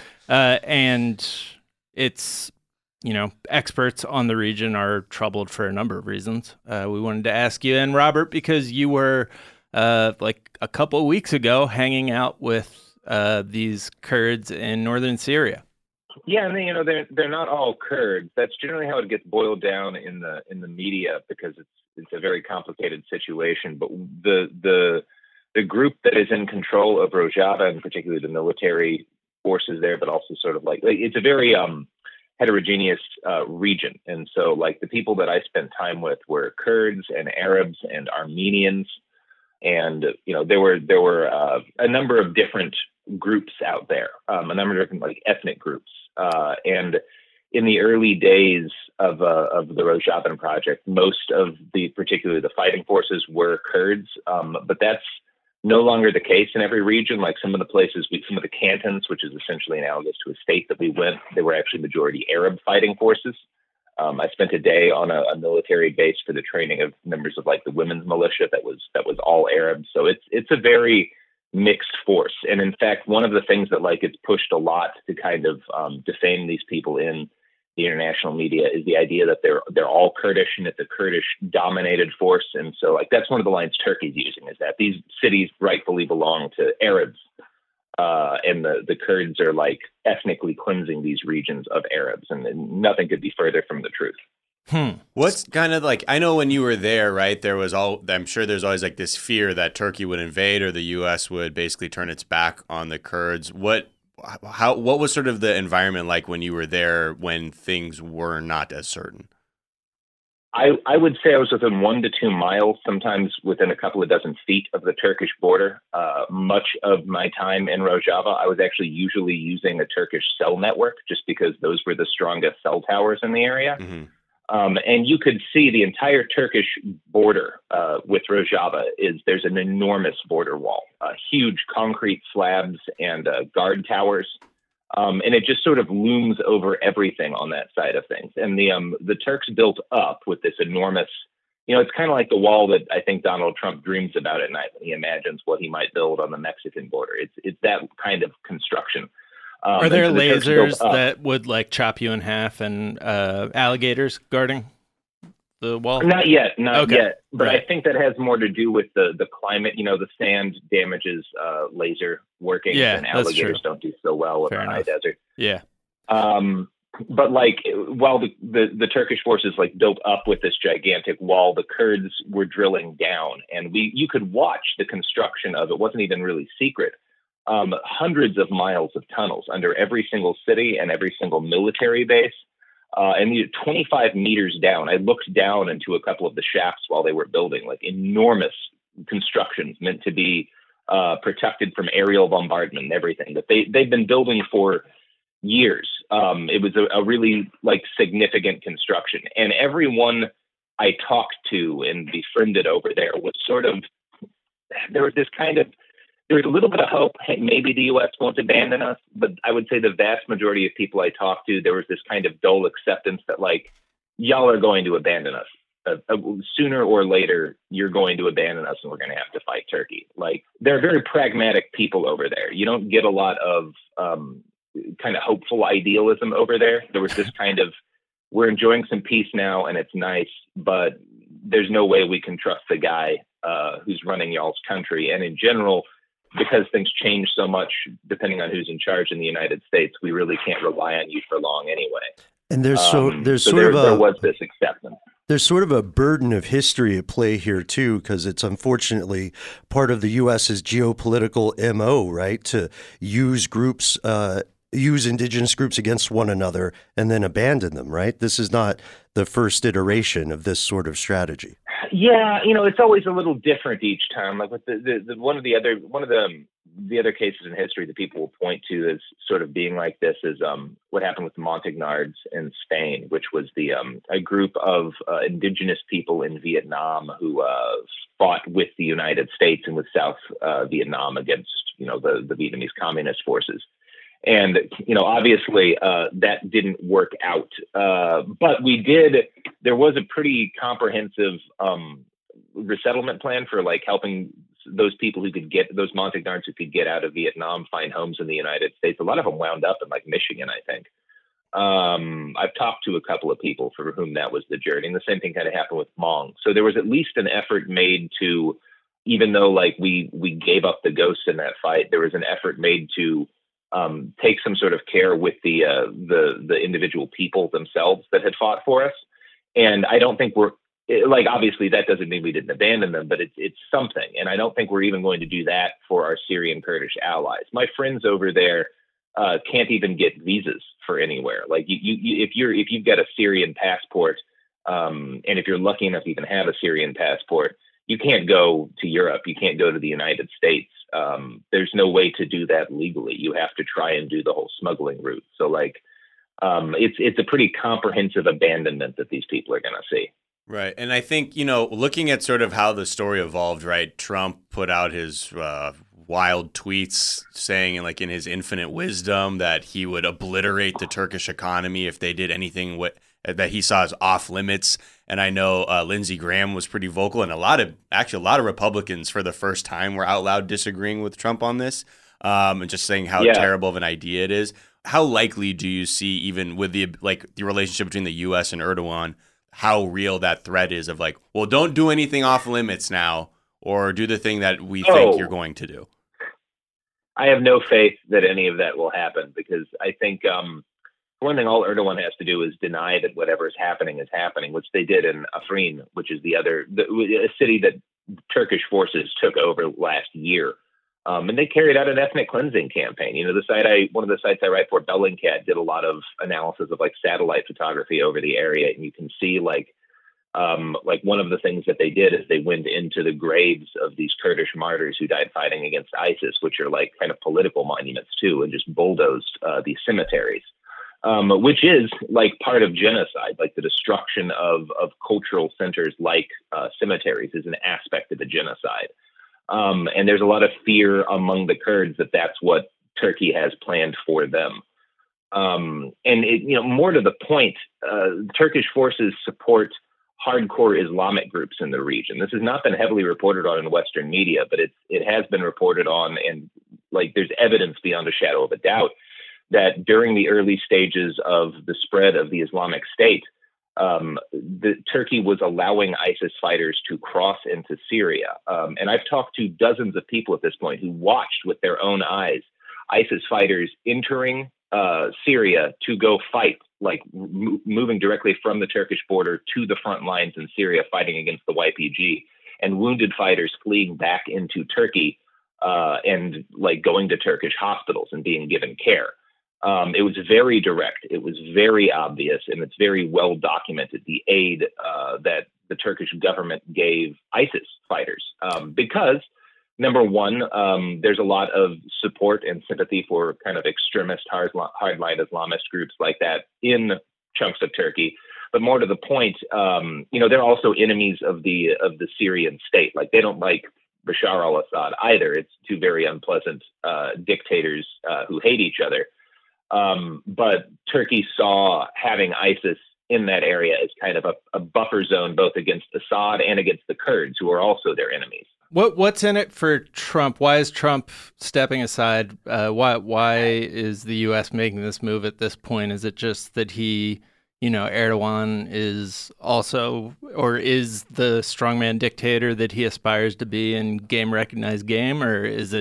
and it's experts on the region are troubled for a number of reasons. We wanted to ask you, and Robert, because you were like a couple of weeks ago hanging out with these Kurds in northern Syria. Yeah, and they're not all Kurds. That's generally how it gets boiled down in the media because it's a very complicated situation. But the group that is in control of Rojava, and particularly the military forces there, but also sort of like it's a very heterogeneous region. And so like the people that I spent time with were Kurds and Arabs and Armenians. And, there were a number of different groups out there, a number of different like ethnic groups. And in the early days of the Rojavan project, most of particularly the fighting forces were Kurds. But that's no longer the case in every region. Like some of the places, some of the cantons, which is essentially analogous to a state that we went, they were actually majority Arab fighting forces. I spent a day on a military base for the training of members of like the women's militia that was all Arab. So it's a very mixed force. And in fact, one of the things that like it's pushed a lot to kind of defame these people in the international media is the idea that they're all Kurdish and it's a Kurdish dominated force. And so like that's one of the lines Turkey's using is that these cities rightfully belong to Arabs. And the Kurds are like ethnically cleansing these regions of Arabs, and nothing could be further from the truth. What's kind of like, I know when you were there, right, I'm sure there's always like this fear that Turkey would invade or the U.S. would basically turn its back on the Kurds. What was sort of the environment like when you were there when things were not as certain? I would say I was within 1 to 2 miles, sometimes within a couple of dozen feet of the Turkish border. Much of my time in Rojava, I was actually usually using a Turkish cell network just because those were the strongest cell towers in the area. Mm-hmm. And you could see the entire Turkish border with Rojava there's an enormous border wall, huge concrete slabs and guard towers. And it just sort of looms over everything on that side of things. And the Turks built up with this enormous, it's kind of like the wall that I think Donald Trump dreams about at night when he imagines what he might build on the Mexican border. It's that kind of construction. Are there lasers that would like chop you in half and alligators guarding the wall? Not yet. But right. I think that has more to do with the climate. The sand damages laser working, and alligators don't do so well in the high desert. Yeah. But like while the Turkish forces like built up with this gigantic wall, the Kurds were drilling down, and you could watch the construction of it. Wasn't even really secret. Hundreds of miles of tunnels under every single city and every single military base. And 25 meters down, I looked down into a couple of the shafts while they were building, like enormous constructions meant to be protected from aerial bombardment and everything that they've been building for years. It was a really like significant construction, and everyone I talked to and befriended over there was sort of, there was a little bit of hope. Hey, maybe the U.S. won't abandon us. But I would say the vast majority of people I talked to, there was this kind of dull acceptance that like, y'all are going to abandon us. Sooner or later, you're going to abandon us and we're going to have to fight Turkey. Like, they're very pragmatic people over there. You don't get a lot of kind of hopeful idealism over there. There was this kind of, we're enjoying some peace now and it's nice, but there's no way we can trust the guy who's running y'all's country. And in general, because things change so much depending on who's in charge in the United States, we really can't rely on you for long anyway. And there was this acceptance. There's sort of a burden of history at play here too, because it's unfortunately part of the U.S.'s geopolitical MO, right? To use indigenous groups against one another and then abandon them, right? This is not the first iteration of this sort of strategy. Yeah, it's always a little different each time. Like with one of the other cases in history that people will point to as sort of being like this is what happened with the Montagnards in Spain, which was a group of indigenous people in Vietnam who fought with the United States and with South Vietnam against the Vietnamese communist forces. And, obviously that didn't work out. But there was a pretty comprehensive resettlement plan for like helping those people those Montagnards who could get out of Vietnam, find homes in the United States. A lot of them wound up in like Michigan, I think. I've talked to a couple of people for whom that was the journey. And the same thing kind of happened with Hmong. So there was at least an effort made to, even though like we gave up the ghosts in that fight, there was an effort made to take some sort of care with the individual people themselves that had fought for us. And I don't think obviously that doesn't mean we didn't abandon them, but it's something. And I don't think we're even going to do that for our Syrian Kurdish allies. My friends over there can't even get visas for anywhere. Like if you've got a Syrian passport, and if you're lucky enough to even have a Syrian passport, you can't go to Europe. You can't go to the United States. There's no way to do that legally. You have to try and do the whole smuggling route. So it's a pretty comprehensive abandonment that these people are going to see. Right. And I think, looking at sort of how the story evolved, right? Trump put out his wild tweets saying like in his infinite wisdom that he would obliterate the Turkish economy if they did anything that he saw as off limits. And I know Lindsey Graham was pretty vocal, and a lot of Republicans for the first time were out loud disagreeing with Trump on this, and just saying how terrible of an idea it is. How likely do you see, even with the relationship between the U.S. and Erdogan, how real that threat is of like, well, don't do anything off limits now, or do the thing that we think you're going to do? I have no faith that any of that will happen, because I think one thing all Erdogan has to do is deny that whatever is happening, which they did in Afrin, which is a city that Turkish forces took over last year. And they carried out an ethnic cleansing campaign. One of the sites I write for, Bellingcat, did a lot of analysis of like satellite photography over the area. And you can see like one of the things that they did is they went into the graves of these Kurdish martyrs who died fighting against ISIS, which are like kind of political monuments too, and just bulldozed these cemeteries. Which is like part of genocide, like the destruction of cultural centers like cemeteries is an aspect of the genocide. And there's a lot of fear among the Kurds that that's what Turkey has planned for them. And more to the point, Turkish forces support hardcore Islamic groups in the region. This has not been heavily reported on in Western media, but it has been reported on, and like there's evidence beyond a shadow of a doubt that during the early stages of the spread of the Islamic State, Turkey was allowing ISIS fighters to cross into Syria. And I've talked to dozens of people at this point who watched with their own eyes ISIS fighters entering Syria to go fight, like moving directly from the Turkish border to the front lines in Syria, fighting against the YPG, and wounded fighters fleeing back into Turkey and like going to Turkish hospitals and being given care. It was very direct. It was very obvious, and it's very well documented, the aid that the Turkish government gave ISIS fighters. Because, number one, there's a lot of support and sympathy for kind of extremist hardline Islamist groups like that in chunks of Turkey. But more to the point, they're also enemies of the Syrian state. Like, they don't like Bashar al-Assad either. It's two very unpleasant dictators who hate each other. But Turkey saw having ISIS in that area as kind of a buffer zone, both against Assad and against the Kurds, who are also their enemies. What's in it for Trump? Why is Trump stepping aside? Why is the U.S. making this move at this point? Is it just that Erdogan is also, or is the strongman dictator that he aspires to be in recognized game, or is it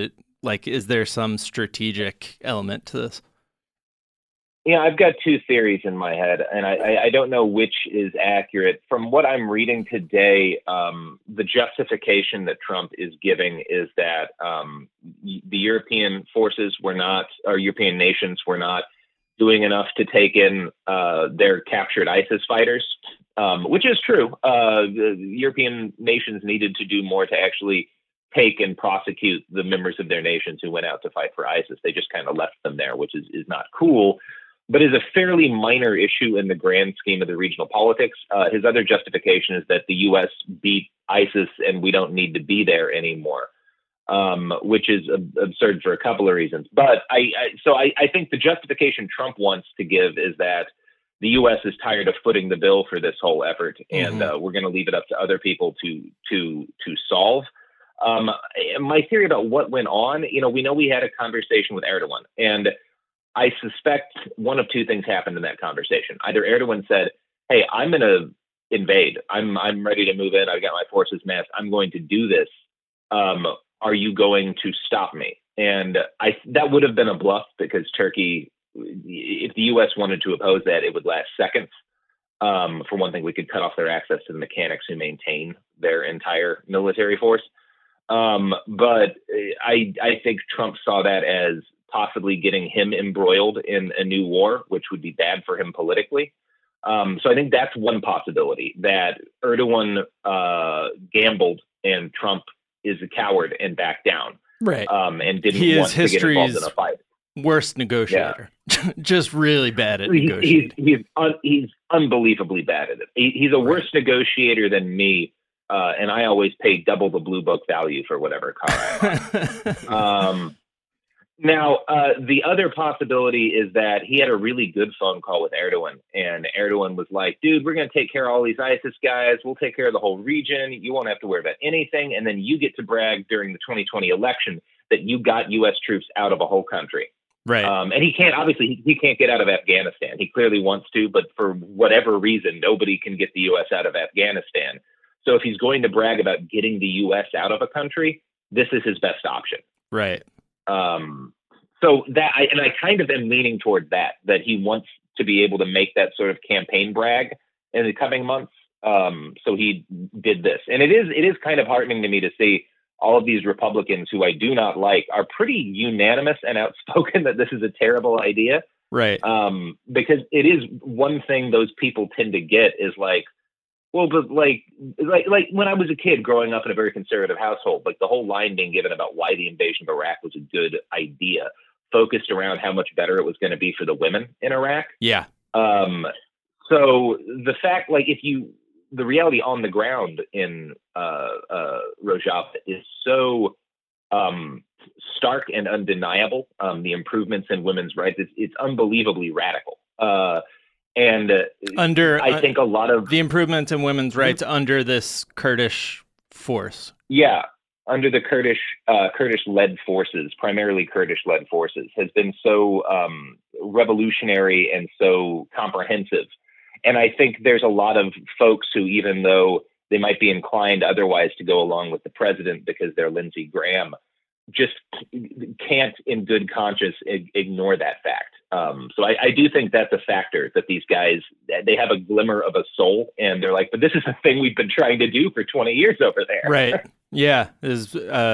Like, is there some strategic element to this? Yeah, I've got two theories in my head, and I don't know which is accurate. From what I'm reading today, the justification that Trump is giving is that the European forces were not, or European nations were not doing enough to take in their captured ISIS fighters, which is true. The European nations needed to do more to actually take and prosecute the members of their nations who went out to fight for ISIS. They just kind of left them there, which is not cool, but is a fairly minor issue in the grand scheme of the regional politics. His other justification is that the U.S. beat ISIS and we don't need to be there anymore, which is absurd for a couple of reasons. But I think the justification Trump wants to give is that the U.S. is tired of footing the bill for this whole effort, and we're going to leave it up to other people to solve. My theory about what went on, we know we had a conversation with Erdogan, and I suspect one of two things happened in that conversation. Either Erdogan said, "Hey, I'm going to invade. I'm ready to move in. I've got my forces massed. I'm going to do this. Are you going to stop me?" And that would have been a bluff, because Turkey, if the U.S. wanted to oppose that, it would last seconds. For one thing, we could cut off their access to the mechanics who maintain their entire military force. But I think Trump saw that as possibly getting him embroiled in a new war, which would be bad for him politically. So I think that's one possibility, that Erdogan gambled and Trump is a coward and backed down. Right. And didn't want to get involved in a fight. Worst negotiator. Yeah. Just really bad at negotiating. He's unbelievably bad at it. He's a worse negotiator than me. And I always pay double the Blue Book value for whatever car I have. Now, the other possibility is that he had a really good phone call with Erdogan, and Erdogan was like, "Dude, we're going to take care of all these ISIS guys. We'll take care of the whole region. You won't have to worry about anything. And then you get to brag during the 2020 election that you got U.S. troops out of a whole country." Right. And he can't get out of Afghanistan. He clearly wants to, but for whatever reason, nobody can get the U.S. out of Afghanistan. So if he's going to brag about getting the U.S. out of a country, this is his best option. Right. So that I kind of am leaning toward that he wants to be able to make that sort of campaign brag in the coming months. So he did this, and it is kind of heartening to me to see all of these Republicans who I do not like are pretty unanimous and outspoken that this is a terrible idea. Right. Because it is one thing those people tend to get is like, well, but like when I was a kid growing up in a very conservative household, like the whole line being given about why the invasion of Iraq was a good idea focused around how much better it was going to be for the women in Iraq. Yeah. So the fact, like, the reality on the ground in Rojava is so stark and undeniable. The improvements in women's rights, it's unbelievably radical. And I think a lot of the improvements in women's rights under this Kurdish force. Yeah, under the Kurdish-led forces, primarily Kurdish-led forces, has been so revolutionary and so comprehensive. And I think there's a lot of folks who, even though they might be inclined otherwise to go along with the president because they're Lindsey Graham, just can't in good conscience ignore that fact. So I do think that's a factor, that these guys, they have a glimmer of a soul and they're like, but this is a thing we've been trying to do for 20 years over there. Right. Yeah. Is,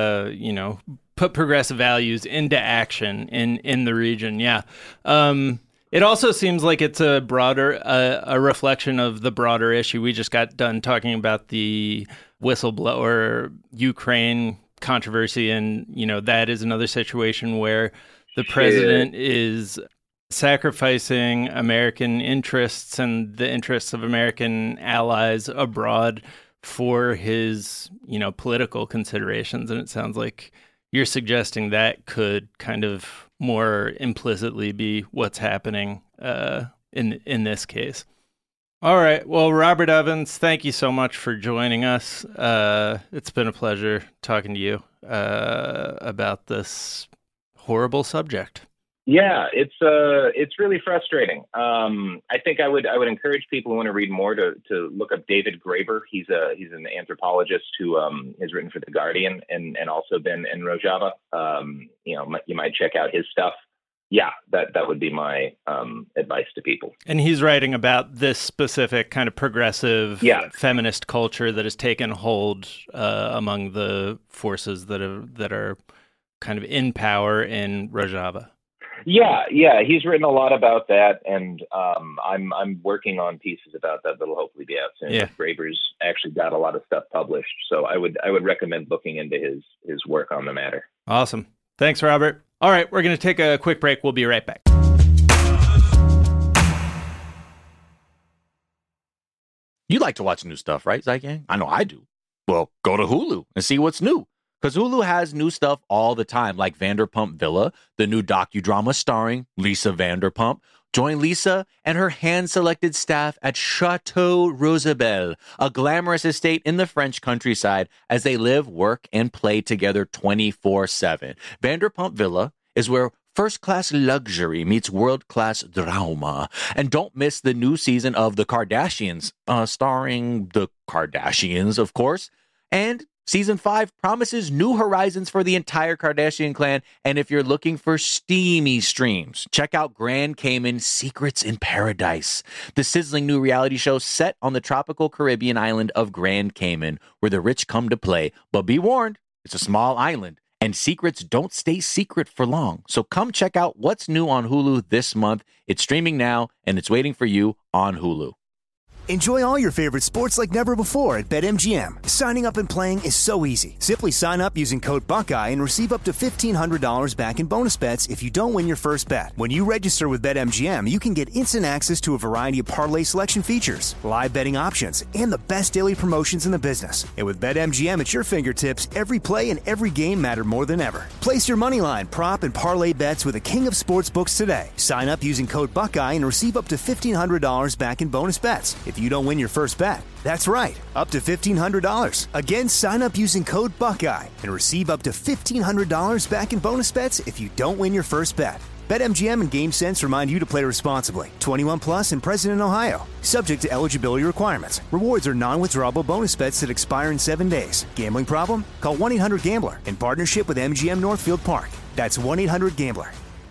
put progressive values into action in the region. Yeah. It also seems like it's a broader, a reflection of the broader issue. We just got done talking about the whistleblower Ukraine controversy, and that is another situation where the president is sacrificing American interests and the interests of American allies abroad for his political considerations. And it sounds like you're suggesting that could kind of more implicitly be what's happening in this case. All right. Well, Robert Evans, thank you so much for joining us. It's been a pleasure talking to you about this horrible subject. Yeah, it's really frustrating. I think I would encourage people who want to read more to look up David Graeber. He's an anthropologist who has written for The Guardian and also been in Rojava. You might check out his stuff. Yeah, that would be my advice to people. And he's writing about this specific kind of progressive feminist culture that has taken hold among the forces that are kind of in power in Rojava. Yeah, he's written a lot about that, and I'm working on pieces about that that'll hopefully be out soon. Yeah. Graeber's actually got a lot of stuff published, so I would recommend looking into his work on the matter. Awesome. Thanks, Robert. All right, we're going to take a quick break. We'll be right back. You like to watch new stuff, right, Zygang? I know I do. Well, go to Hulu and see what's new. Because Hulu has new stuff all the time, like Vanderpump Villa, the new docudrama starring Lisa Vanderpump. Join Lisa and her hand-selected staff at Chateau Rosabelle, a glamorous estate in the French countryside, as they live, work, and play together 24/7. Vanderpump Villa is where first-class luxury meets world-class drama. And don't miss the new season of The Kardashians, starring the Kardashians, of course. And Season 5 promises new horizons for the entire Kardashian clan, and if you're looking for steamy streams, check out Grand Cayman Secrets in Paradise, the sizzling new reality show set on the tropical Caribbean island of Grand Cayman, where the rich come to play. But be warned, it's a small island, and secrets don't stay secret for long. So come check out what's new on Hulu this month. It's streaming now, and it's waiting for you on Hulu. Enjoy all your favorite sports like never before at BetMGM. Signing up and playing is so easy. Simply sign up using code Buckeye and receive up to $1,500 back in bonus bets if you don't win your first bet. When you register with BetMGM, you can get instant access to a variety of parlay selection features, live betting options, and the best daily promotions in the business. And with BetMGM at your fingertips, every play and every game matter more than ever. Place your moneyline, prop, and parlay bets with the king of sportsbooks today. Sign up using code Buckeye and receive up to $1,500 back in bonus bets if you don't win your first bet. That's right, up to $1,500. Again, sign up using code Buckeye and receive up to $1,500 back in bonus bets if you don't win your first bet. BetMGM and GameSense remind you to play responsibly. 21 plus and present in Ohio. Subject to eligibility requirements. Rewards are non-withdrawable bonus bets that expire in 7 days. Gambling problem? Call 1-800-GAMBLER in partnership with MGM Northfield Park. That's 1-800-GAMBLER.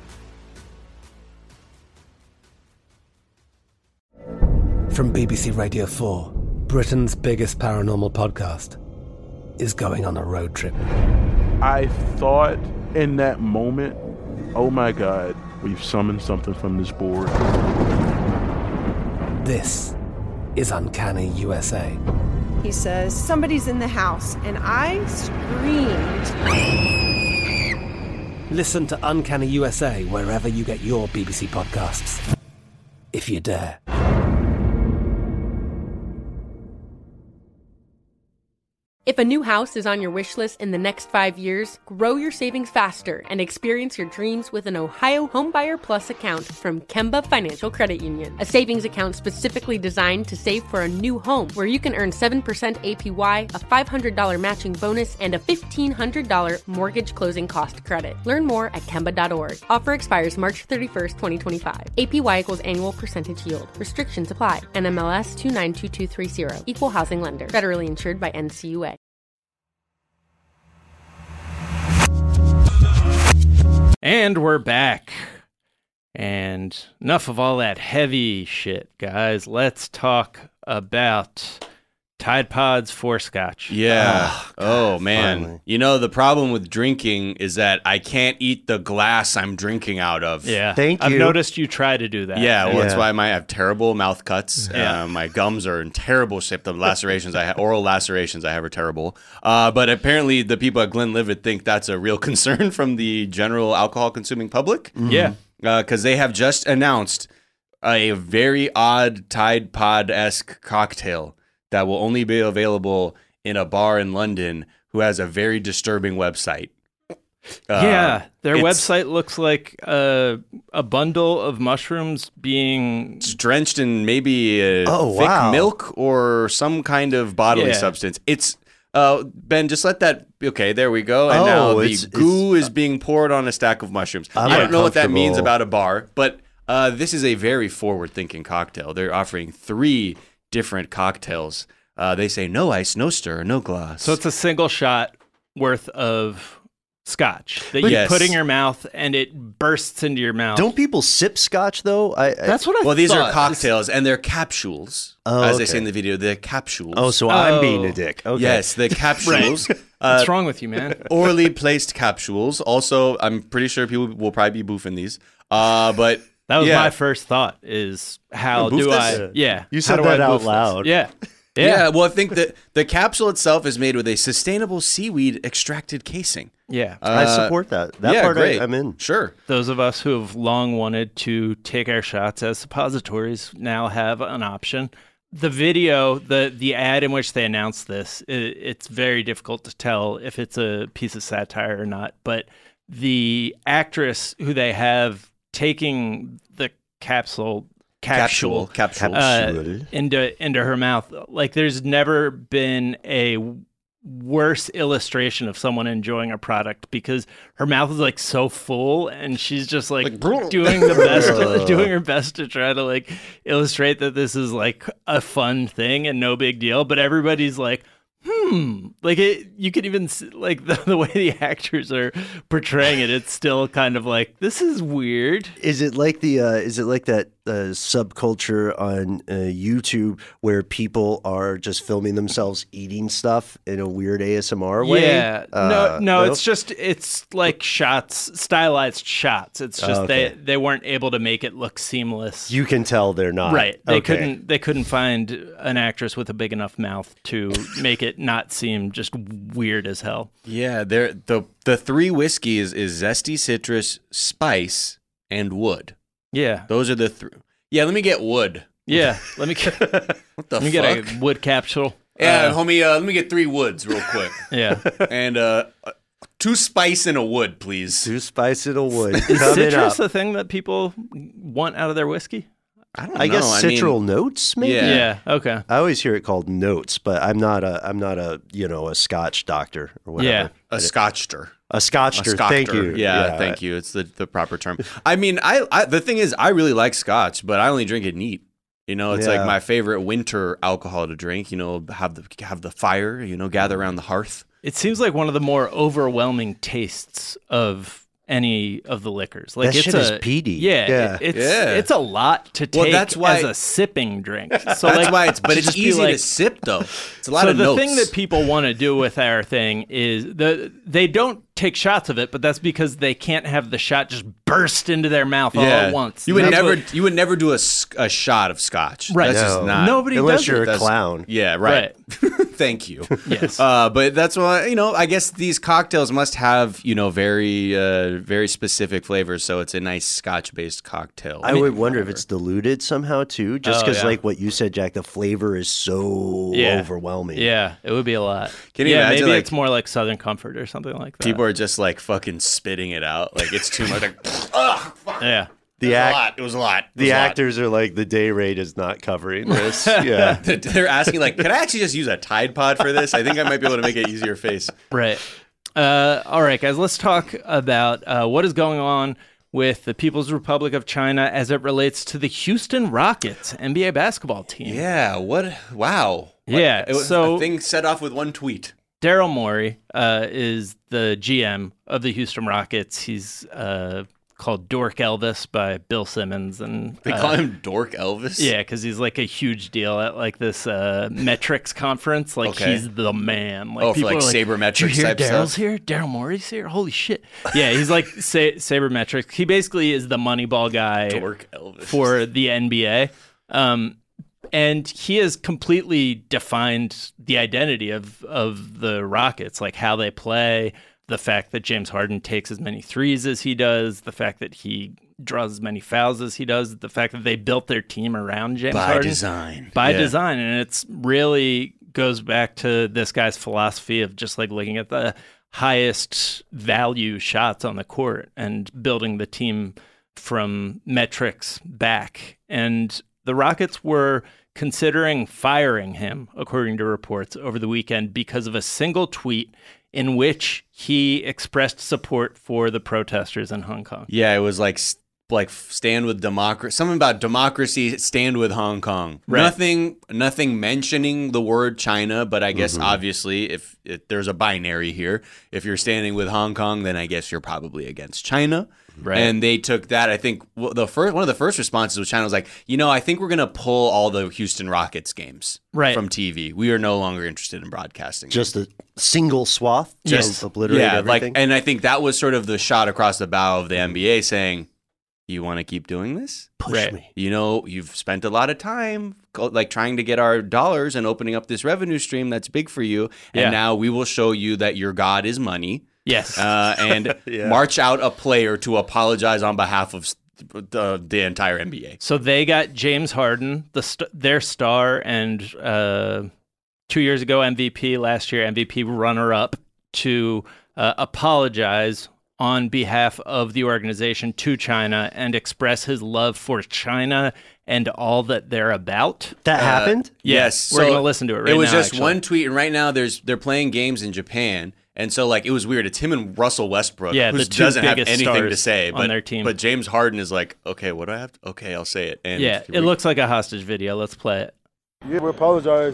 From BBC Radio 4, Britain's biggest paranormal podcast is going on a road trip. I thought in that moment, oh my God, we've summoned something from this board. This is Uncanny USA. He says, somebody's in the house, and I screamed. Listen to Uncanny USA wherever you get your BBC podcasts, if you dare. If a new house is on your wish list in the next 5 years, grow your savings faster and experience your dreams with an Ohio Homebuyer Plus account from Kemba Financial Credit Union. A savings account specifically designed to save for a new home, where you can earn 7% APY, a $500 matching bonus, and a $1,500 mortgage closing cost credit. Learn more at Kemba.org. Offer expires March 31st, 2025. APY equals annual percentage yield. Restrictions apply. NMLS 292230. Equal housing lender. Federally insured by NCUA. And we're back. And enough of all that heavy shit, guys. Let's talk about Tide Pods 4-Scotch. Yeah. Man. Finally. You know, the problem with drinking is that I can't eat the glass I'm drinking out of. Yeah. Thank I've you. noticed you try to do that. Yeah, well, that's why I might have terrible mouth cuts. Yeah. My gums are in terrible shape. The lacerations I have, oral lacerations I have, are terrible. But apparently, the people at Glenlivet think that's a real concern from the general alcohol-consuming public. Mm-hmm. Yeah. Because they have just announced a very odd Tide Pod-esque cocktail that will only be available in a bar in London who has a very disturbing website. Their website looks like a bundle of mushrooms being drenched in maybe thick milk or some kind of bodily substance. It's Ben, just let that. Okay, there we go. And now the goo is being poured on a stack of mushrooms. I don't know what that means about a bar, but this is a very forward-thinking cocktail. They're offering 3 different cocktails. They say no ice, no stir, no glass. So it's a single shot worth of scotch that you put in your mouth and it bursts into your mouth. Don't people sip scotch though? That's what I thought. Well, these are cocktails and they're capsules. As they say in the video, they're capsules. Oh, so I'm being a dick. Okay. Yes, the capsules. What's wrong with you, man? Orally placed capsules. Also, I'm pretty sure people will probably be boofing these. But that was my first thought is how do I... Yeah. You said that out loud. Yeah. Yeah, well, I think that the capsule itself is made with a sustainable seaweed extracted casing. Yeah. I support that. That part great. I'm in. Sure. Those of us who have long wanted to take our shots as suppositories now have an option. The video, the ad in which they announced this, it's very difficult to tell if it's a piece of satire or not. But the actress who they have taking the capsule into her mouth, like there's never been a worse illustration of someone enjoying a product because her mouth is like so full and she's just like doing her best to try to like illustrate that this is like a fun thing and no big deal, but everybody's like like you could even see, like the way the actors are portraying it, it's still kind of like, this is weird. Is it like that subculture on YouTube where people are just filming themselves eating stuff in a weird ASMR way? Yeah, no, it's like shots, stylized shots. It's just they weren't able to make it look seamless. You can tell they're not. Right. They couldn't find an actress with a big enough mouth to make it not seem just weird as hell. Yeah, the 3 whiskeys is zesty citrus, spice, and wood. Yeah. Those are the 3. Yeah, let me get wood. Yeah, let me get what the fuck? Get a wood capsule. Yeah, homie, let me get 3 woods real quick. Yeah. And 2 spice and a wood, please. 2 spice and a wood. Is citrus a thing that people want out of their whiskey? I don't know. I guess citral notes, maybe. Yeah. Okay. I always hear it called notes, but I'm not a a Scotch doctor or whatever. Yeah. A Scotchter. A Scotchter. Thank you. Yeah, thank you. It's the proper term. I mean, I the thing is, I really like Scotch, but I only drink it neat. You know, it's like my favorite winter alcohol to drink. You know, have the fire. You know, gather around the hearth. It seems like one of the more overwhelming tastes of any of the liquors. Like that shit is peaty. Yeah. It's a lot to take as a sipping drink. So that's why it's easy to sip though. It's a lot of notes. So the thing that people want to do with our thing is they don't take shots of it, but that's because they can't have the shot just burst into their mouth all at once. You would never do a shot of scotch. Right. That's just not. Nobody unless does you're it. a clown. Yeah, right. Thank you. Yes. But that's why, I guess these cocktails must have, very specific flavors, so it's a nice Scotch-based cocktail. I would wonder if it's diluted somehow too, just because like what you said, Jack, the flavor is so overwhelming. Yeah, it would be a lot. Can you imagine, maybe it's more like Southern Comfort or something like that. People are just like fucking spitting it out. Like it's too much. Like, ugh, fuck. Yeah. It was a lot. The actors are like, the day rate is not covering this. Yeah. They're asking like, can I actually just use a Tide Pod for this? I think I might be able to make it easier face. Right. All right, guys, let's talk about what is going on with the People's Republic of China as it relates to the Houston Rockets NBA basketball team. Yeah. Wow. Yeah. It was a thing set off with one tweet. Daryl Morey is the GM of the Houston Rockets. He's called Dork Elvis by Bill Simmons, and they call him Dork Elvis. Yeah, because he's like a huge deal at like this metrics conference. Like he's the man. Like, for like sabermetrics. Did you hear type Daryl's stuff? here? Daryl Morey's here. Holy shit! Yeah, he's like sabermetrics. He basically is the Moneyball guy Dork Elvis for the NBA. And he has completely defined the identity of the Rockets, like how they play, the fact that James Harden takes as many threes as he does, the fact that he draws as many fouls as he does, the fact that they built their team around James Harden. By design. And it's really goes back to this guy's philosophy of just like looking at the highest value shots on the court and building the team from metrics back. And the Rockets were considering firing him, according to reports over the weekend, because of a single tweet in which he expressed support for the protesters in Hong Kong. Yeah, it was like stand with democracy, something about democracy, stand with Hong Kong. Right. Nothing mentioning the word China, but I guess obviously if there's a binary here, if you're standing with Hong Kong, then I guess you're probably against China. Right. And they took that. I think one of the first responses was China was like, I think we're going to pull all the Houston Rockets games from TV. We are no longer interested in broadcasting. Just a single swath, just obliterate everything. And I think that was sort of the shot across the bow of the NBA saying, you want to keep doing this? Push me. You've spent a lot of time trying to get our dollars and opening up this revenue stream that's big for you. And now we will show you that your God is money. Yes. And march out a player to apologize on behalf of the entire NBA. So they got James Harden, their star, and 2 years ago MVP, last year MVP runner-up, to apologize on behalf of the organization to China and express his love for China and all that they're about. That happened? Yes. We're going to listen to it right now. It was just actually. one tweet, and right now they're playing games in Japan. And so, it was weird. It's him and Russell Westbrook, who doesn't have anything to say. On their team. But James Harden is like, okay, what do I have to? Okay, I'll say it. And it looks like a hostage video. Let's play it. Yeah, we apologize.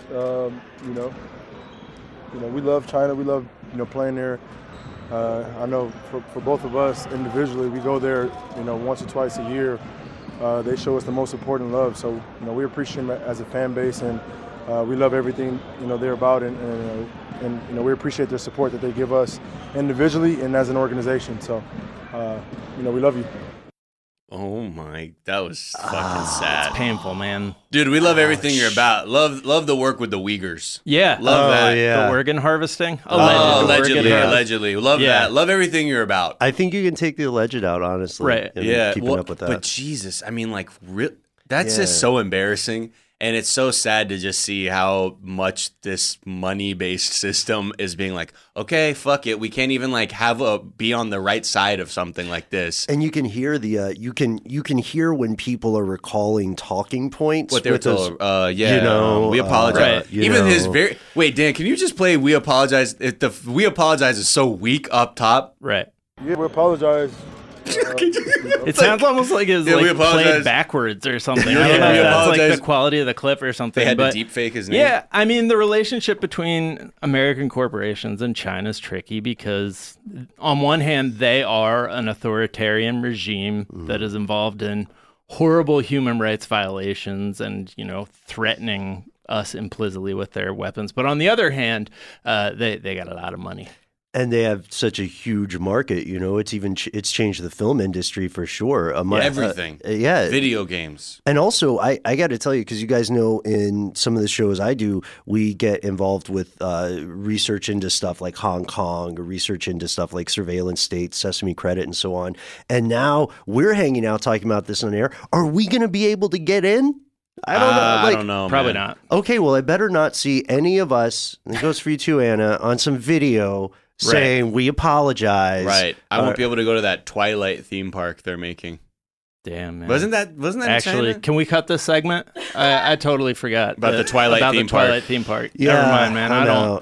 We love China. We love, playing there. I know for both of us individually, we go there, once or twice a year. They show us the most support and love. So, we appreciate them as a fan base, and we love everything, they're about, and we appreciate their support that they give us individually and as an organization. So, we love you. Oh my, that was fucking sad. It's painful, man. Dude, we love everything you're about. Love the work with the Uyghurs. Yeah. Love that. Yeah. The organ harvesting? Allegedly. Love that. Love everything you're about. I think you can take the alleged out, honestly. Right. Keeping up with that. But Jesus, I mean, that's just so embarrassing. And it's so sad to just see how much this money-based system is being like, okay, fuck it. We can't even be on the right side of something like this. And you can hear you can hear when people are recalling talking points. What they were told. We apologize. Wait, Dan, can you just play "We Apologize"? "We Apologize" is so weak up top. Right. Yeah, we apologize. It sounds almost like it's played backwards or something. I don't know if that's the quality of the clip or something. They had to deep fake his name. Yeah, I mean, the relationship between American corporations and China is tricky because on one hand, they are an authoritarian regime that is involved in horrible human rights violations and, threatening us implicitly with their weapons. But on the other hand, they got a lot of money. And they have such a huge market, it's changed the film industry for sure. Everything. Video games. And also, I got to tell you, because you guys know in some of the shows I do, we get involved with research into stuff like Hong Kong or research into stuff like surveillance states, Sesame Credit, and so on. And now we're hanging out talking about this on air. Are we going to be able to get in? I don't know. I don't know. Probably man. not. Okay, well, I better not see any of us, and it goes for you too, Anna, on some video saying we apologize. Right. I won't be able to go to that Twilight theme park they're making. Damn, man. Wasn't that actually? China? Can we cut this segment? I totally forgot about the Twilight theme park. Yeah, never mind, man. I don't.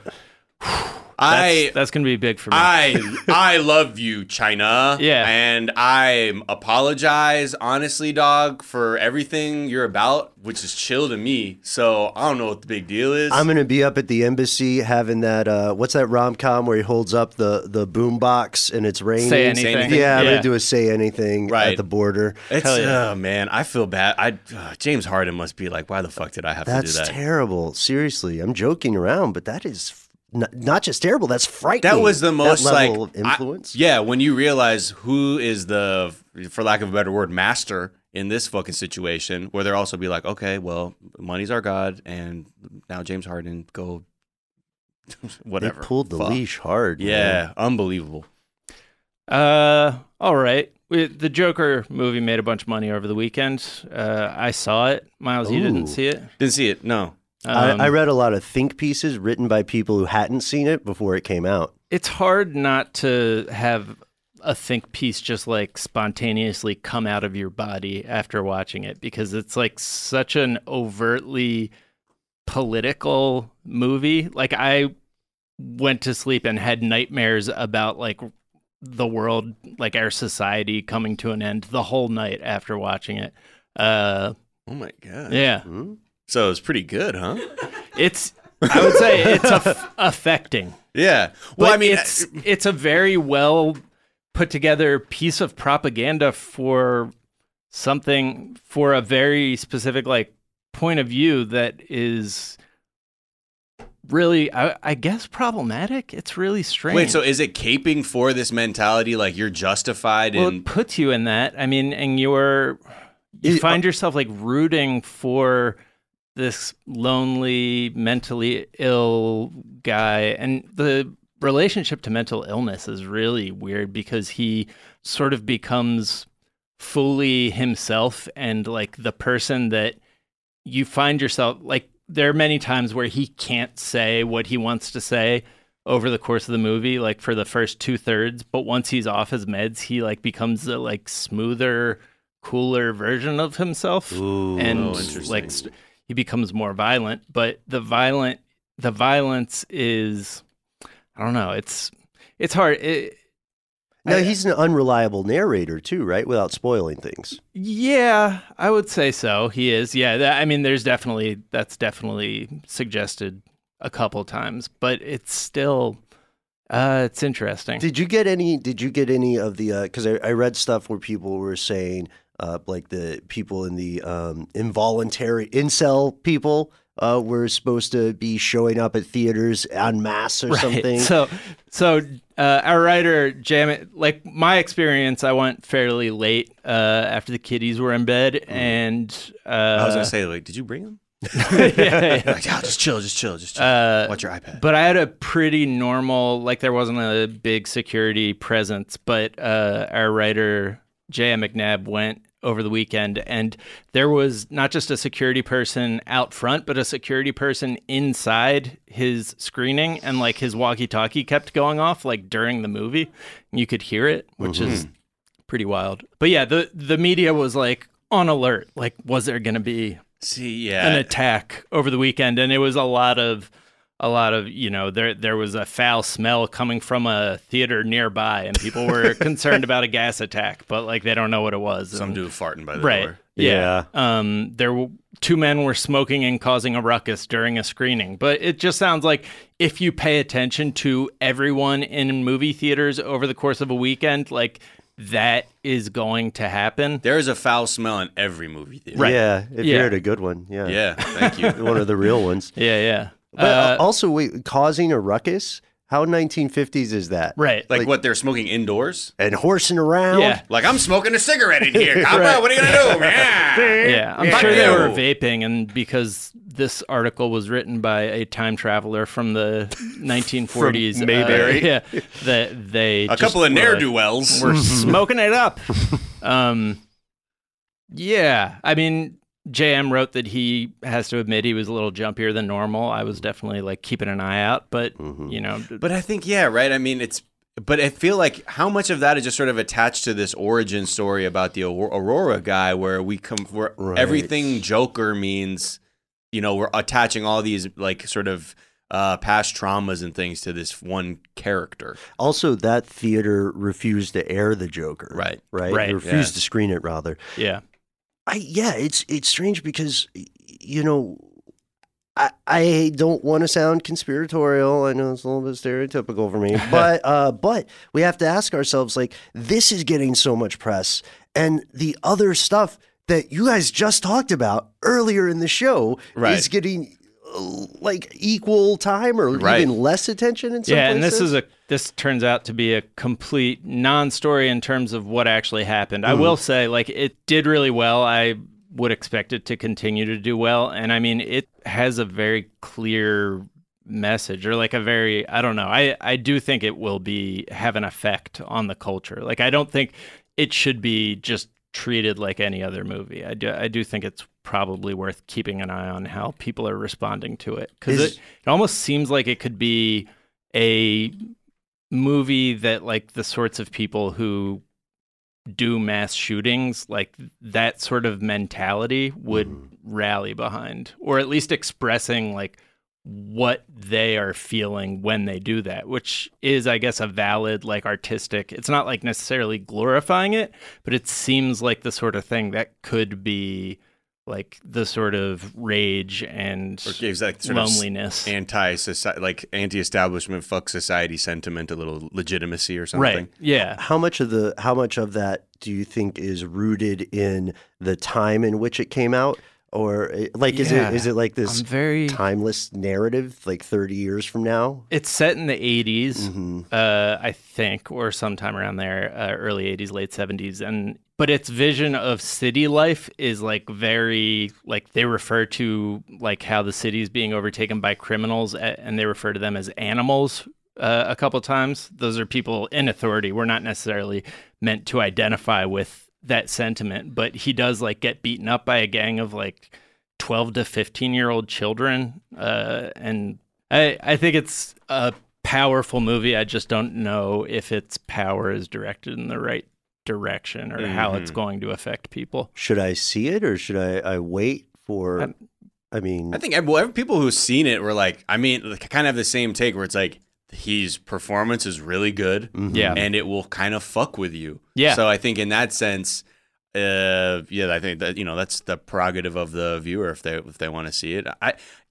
That's gonna be big for me. I love you, China. Yeah, and I apologize, honestly, dog, for everything you're about, which is chill to me. So I don't know what the big deal is. I'm gonna be up at the embassy having that. What's that rom-com where he holds up the boom box and it's raining? Say anything. Yeah, I'm gonna do a say anything at the border. Oh man, I feel bad. James Harden must be like, why the fuck did I have to do that? That's terrible. Seriously, I'm joking around, but that is. Not just terrible, that's frightening. That was the most level of influence. When you realize who is the, for lack of a better word, master in this fucking situation, where they'll also be like, okay, well, money's our god, and now James Harden, go, whatever. They pulled the leash hard. Yeah, man. Unbelievable. All right. The Joker movie made a bunch of money over the weekend. I saw it. Miles, you didn't see it? Didn't see it, no. I read a lot of think pieces written by people who hadn't seen it before it came out. It's hard not to have a think piece just like spontaneously come out of your body after watching it, because it's like such an overtly political movie. Like I went to sleep and had nightmares about like the world, like our society coming to an end the whole night after watching it. Oh my God. Yeah. So it's pretty good, huh? I would say it's affecting. Yeah. Well, But I mean, it's a very well put together piece of propaganda for something, for a very specific like point of view that is really, I guess, problematic. It's really strange. wait, so is it caping for this mentality? Like you're justified Well, in. it puts you in that. I mean, and you find yourself like rooting for this lonely, mentally ill guy. And the relationship to mental illness is really weird because he sort of becomes fully himself, and like the person that you find yourself like, there are many times where he can't say what he wants to say over the course of the movie, like for the first 2/3. But once he's off his meds, he like becomes a like smoother, cooler version of himself. Ooh, and interesting. like he becomes more violent. But the violence is, I don't know. It's hard. No, he's an unreliable narrator too, right? Without spoiling things. Yeah, I would say so. He is. Yeah, I mean, that's definitely suggested a couple times, but it's still, it's interesting. Did you get any of the? Because I read stuff where people were saying, like the people in the involuntary incel people were supposed to be showing up at theaters en masse or something. So our writer, Jam, like my experience, I went fairly late after the kiddies were in bed, and I was gonna say, like, did you bring them? yeah. Like, oh, just chill. Watch your iPad. But I had a pretty normal, like there wasn't a big security presence, but our writer, J.M. McNabb, went over the weekend, and there was not just a security person out front, but a security person inside his screening, and like his walkie-talkie kept going off like during the movie. You could hear it, which is pretty wild. But yeah, the media was like on alert. Like, was there going to be an attack over the weekend? And it was a lot of, you know, there was a foul smell coming from a theater nearby, and people were concerned about a gas attack, but like they don't know what it was. Some dude farting by the door. Yeah. There were 2 men were smoking and causing a ruckus during a screening. But it just sounds like if you pay attention to everyone in movie theaters over the course of a weekend, like that is going to happen. There is a foul smell in every movie theater. Right. Yeah, if you're at a good one. Yeah. Yeah, thank you. One of the real ones. Yeah. But also, wait, causing a ruckus? How 1950s is that? Right. Like what, they're smoking indoors? And horsing around? Yeah. Like, I'm smoking a cigarette in here, copper. Right. What are you going to do? Yeah, I'm sure they were vaping, and because this article was written by a time traveler from the 1940s. From Mayberry. That they a couple of ne'er-do-wells were smoking it up. Yeah, I mean, JM wrote that he has to admit he was a little jumpier than normal. I was definitely like keeping an eye out, but you know. But I think, yeah, right. I mean, but I feel like how much of that is just sort of attached to this origin story about the Aurora guy, where everything Joker means, you know, we're attaching all these like sort of past traumas and things to this one character. Also, that theater refused to air the Joker. Right. They refused to screen it, rather. Yeah. It's strange because, you know, I don't want to sound conspiratorial. I know it's a little bit stereotypical for me, but we have to ask ourselves, like, this is getting so much press, and the other stuff that you guys just talked about earlier in the show is getting like equal time or even less attention in some places. And this turns out to be a complete non-story in terms of what actually happened. I will say, like, it did really well. I would expect it to continue to do well. And I mean, it has a very clear message, or like a very, I don't know. I do think it will have an effect on the culture. Like, I don't think it should be just treated like any other movie. I do think it's probably worth keeping an eye on how people are responding to it, because it almost seems like it could be a movie that like the sorts of people who do mass shootings, like that sort of mentality would rally behind, or at least expressing like what they are feeling when they do that, which is, I guess, a valid, like, artistic, it's not like necessarily glorifying it, but it seems like the sort of thing that could be like the sort of rage and loneliness, anti-establishment, fuck society sentiment, a little legitimacy or something. Right. Yeah. How much of that do you think is rooted in the time in which it came out? Or like, is it like this timeless narrative, like 30 years from now? It's set in the 80s, I think, or sometime around there, early 80s, late 70s. But its vision of city life is like very, like they refer to like how the city is being overtaken by criminals, and they refer to them as animals a couple times. Those are people in authority. We're not necessarily meant to identify with that sentiment, but he does like get beaten up by a gang of like 12 to 15-year-old children. And I think it's a powerful movie. I just don't know if its power is directed in the right direction or how it's going to affect people. Should I see it or should I wait for, I think people who've seen it were like, kind of have the same take where it's like, his performance is really good, and it will kind of fuck with you. Yeah. So I think in that sense, I think that that's the prerogative of the viewer if they want to see it. I'm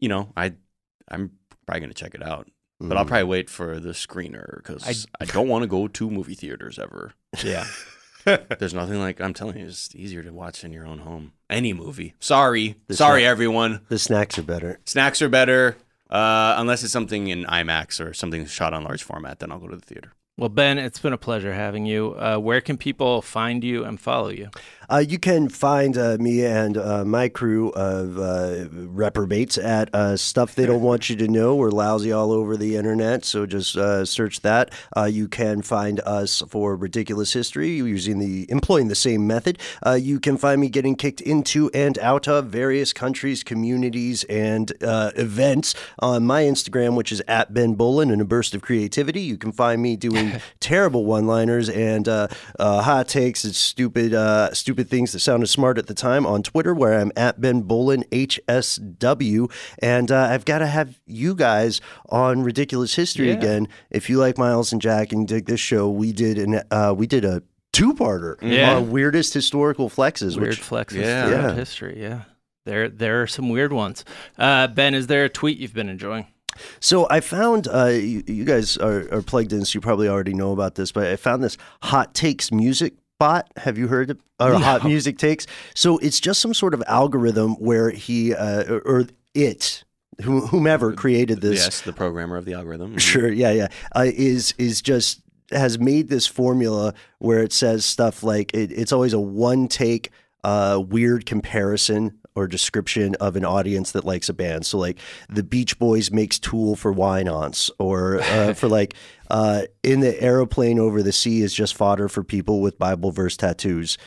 probably gonna check it out, but I'll probably wait for the screener because I don't want to go to movie theaters ever. Yeah. There's nothing like, I'm telling you, it's easier to watch in your own home. Any movie. Sorry, everyone. The snacks are better. Snacks are better. Unless it's something in IMAX or something shot on large format, then I'll go to the theater. Well, Ben, it's been a pleasure having you. Where can people find you and follow you? You can find me and my crew of reprobates at Stuff They Don't Want You to Know. We're lousy all over the internet, so just search that. You can find us for Ridiculous History employing the same method. You can find me getting kicked into and out of various countries, communities, and events on my Instagram, which is at Ben Bolin, in a burst of creativity. You can find me doing terrible one-liners and hot takes and stupid things that sounded smart at the time on Twitter, where I'm at Ben Bolin HSW, and I've got to have you guys on Ridiculous History again. If you like Miles and Jack and dig this show, we did a two-parter on weirdest historical flexes. Weird flexes throughout history. Yeah, there are some weird ones. Ben, is there a tweet you've been enjoying? So I found, you guys are plugged in, so you probably already know about this, but I found this Hot Takes music bot. Have you heard of Hot Music Takes? So it's just some sort of algorithm where whomever created this. Yes, the programmer of the algorithm. Sure, is just has made this formula where it says stuff like it's always a one-take weird comparison or description of an audience that likes a band. So like the Beach Boys makes Tool for wine-ons, or for like in the aeroplane over the sea is just fodder for people with Bible verse tattoos.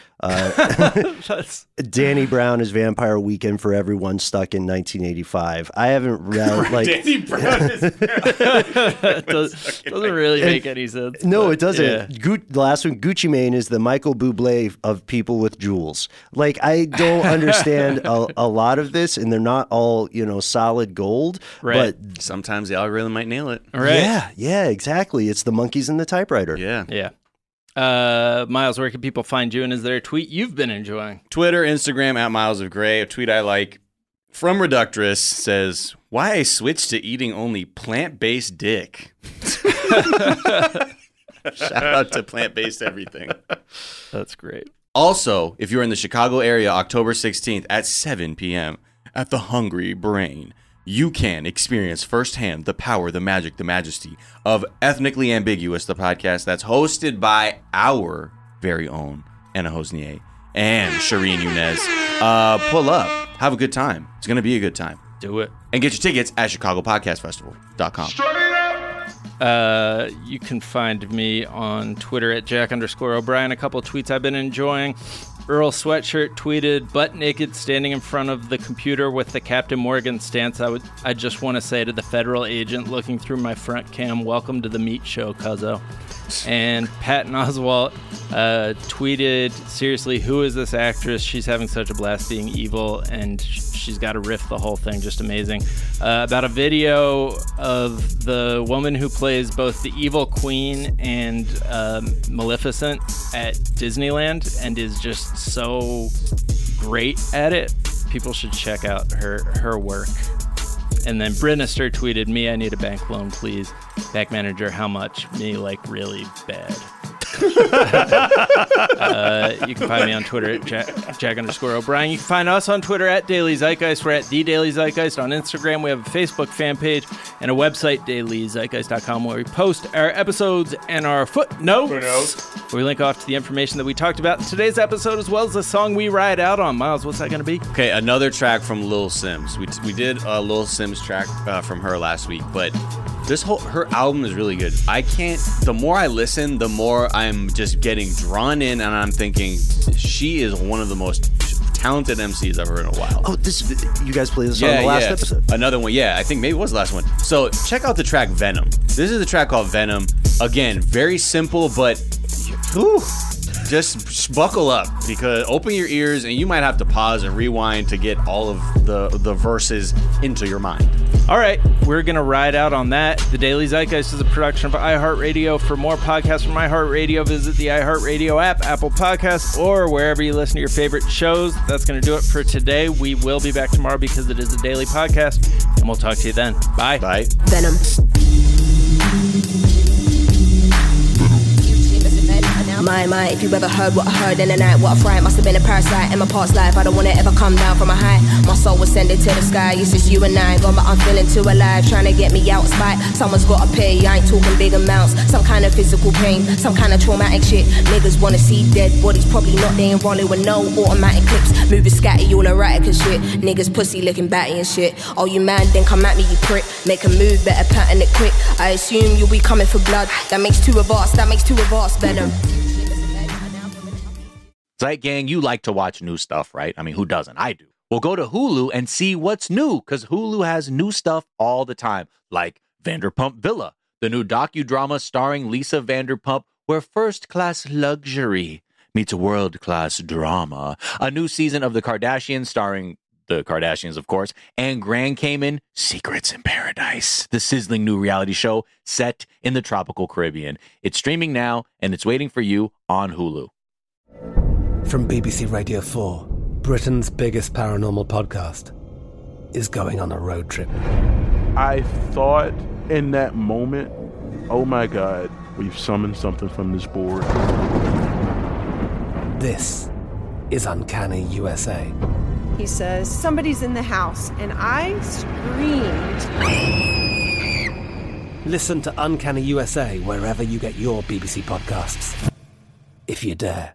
Danny Brown is Vampire Weekend for everyone stuck in 1985. I haven't read like Danny Brown is doesn't really make any sense. No, it doesn't. Yeah. The last one, Gucci Mane, is the Michael Bublé of people with jewels. Like, I don't understand a lot of this, and they're not all solid gold. Right. But sometimes the algorithm might nail it. Right. Yeah, exactly. It's the monkeys in the typewriter. Yeah. Miles, where can people find you, and is there a tweet you've been enjoying? Twitter, Instagram, at Miles of Gray. A tweet I like from Reductress says, "Why I switched to eating only plant-based dick." Shout out to plant-based everything. That's great. Also, if you're in the Chicago area, October 16th at 7 p.m. at the Hungry Brain, you can experience firsthand the power, the magic, the majesty of Ethnically Ambiguous, the podcast that's hosted by our very own Anna Hosnier and Shireen Yunez. Pull up. Have a good time. It's going to be a good time. Do it. And get your tickets at ChicagoPodcastFestival.com. You can find me on Twitter at Jack_O'Brien. A couple of tweets I've been enjoying. Earl Sweatshirt tweeted, butt naked standing in front of the computer with the Captain Morgan stance. I just want to say to the federal agent looking through my front cam, welcome to the meat show, cuzzo. And Patton Oswalt tweeted, seriously, who is this actress? She's having such a blast being evil, and she's got to riff the whole thing. Just amazing. About a video of the woman who plays both the evil queen and Maleficent at Disneyland and is just so great at it. People should check out her work. And then Brinister tweeted, me, I need a bank loan, please. Back manager, how much? Me, like, really bad. You can find me on Twitter at Jack_O'Brien. You can find us on Twitter at Daily Zeitgeist. We're at The Daily Zeitgeist on Instagram. We have a Facebook fan page and a website, dailyzeitgeist.com, where we post our episodes and our footnotes. Where we link off to the information that we talked about in today's episode, as well as the song we ride out on. Miles, what's that going to be? Okay, another track from Lil Sims. We did a Lil Sims track from her last week, but her album is really good. The more I listen, the more I'm just getting drawn in, and I'm thinking she is one of the most talented MCs I've heard in a while. Oh, you guys played this on the last episode. Another one, I think maybe it was the last one. So check out the track Venom. This is a track called Venom. Again, very simple, but just buckle up, because open your ears and you might have to pause and rewind to get all of the verses into your mind. All right, we're going to ride out on that. The Daily Zeitgeist is a production of iHeartRadio. For more podcasts from iHeartRadio, visit the iHeartRadio app, Apple Podcasts, or wherever you listen to your favorite shows. That's going to do it for today. We will be back tomorrow because it is a daily podcast, and we'll talk to you then. Bye. Bye. Venom. My, if you ever heard what I heard in the night, what a fright, must have been a parasite in my past life. I don't wanna ever come down from a high. My soul was sending to the sky, it's just you and I. Got my unfeeling too alive, trying to get me out of spite. Someone's gotta pay, I ain't talking big amounts. Some kind of physical pain, some kind of traumatic shit. Niggas wanna see dead bodies, probably not, they ain't rolling with no automatic clips. Moving scatty, all erratic and shit. Niggas pussy licking batty and shit. Oh, you man, then come at me, you prick. Make a move, better pattern it quick. I assume you'll be coming for blood. That makes two of us, Venom. Zeit Gang, you like to watch new stuff, right? I mean, who doesn't? I do. Well, go to Hulu and see what's new, because Hulu has new stuff all the time, like Vanderpump Villa, the new docudrama starring Lisa Vanderpump, where first-class luxury meets world-class drama. A new season of The Kardashians, starring the Kardashians, of course, and Grand Cayman, Secrets in Paradise, the sizzling new reality show set in the tropical Caribbean. It's streaming now, and it's waiting for you on Hulu. From BBC Radio 4, Britain's biggest paranormal podcast is going on a road trip. I thought in that moment, oh my God, we've summoned something from this board. This is Uncanny USA. He says, somebody's in the house, and I screamed. Listen to Uncanny USA wherever you get your BBC podcasts, if you dare.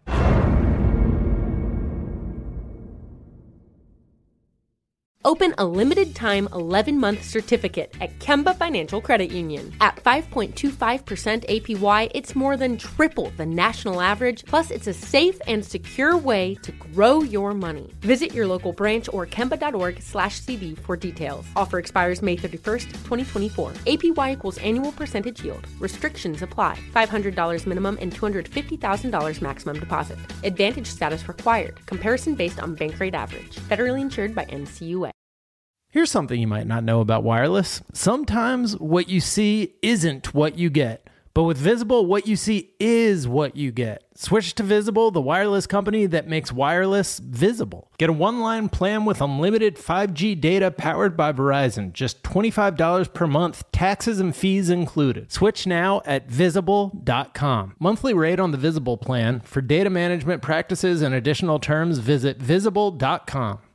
Open a limited-time 11-month certificate at Kemba Financial Credit Union. At 5.25% APY, it's more than triple the national average, plus it's a safe and secure way to grow your money. Visit your local branch or kemba.org/cb for details. Offer expires May 31st, 2024. APY equals annual percentage yield. Restrictions apply. $500 minimum and $250,000 maximum deposit. Advantage status required. Comparison based on bank rate average. Federally insured by NCUA. Here's something you might not know about wireless. Sometimes what you see isn't what you get. But with Visible, what you see is what you get. Switch to Visible, the wireless company that makes wireless visible. Get a one-line plan with unlimited 5G data powered by Verizon. Just $25 per month, taxes and fees included. Switch now at Visible.com. Monthly rate on the Visible plan. For data management practices and additional terms, visit Visible.com.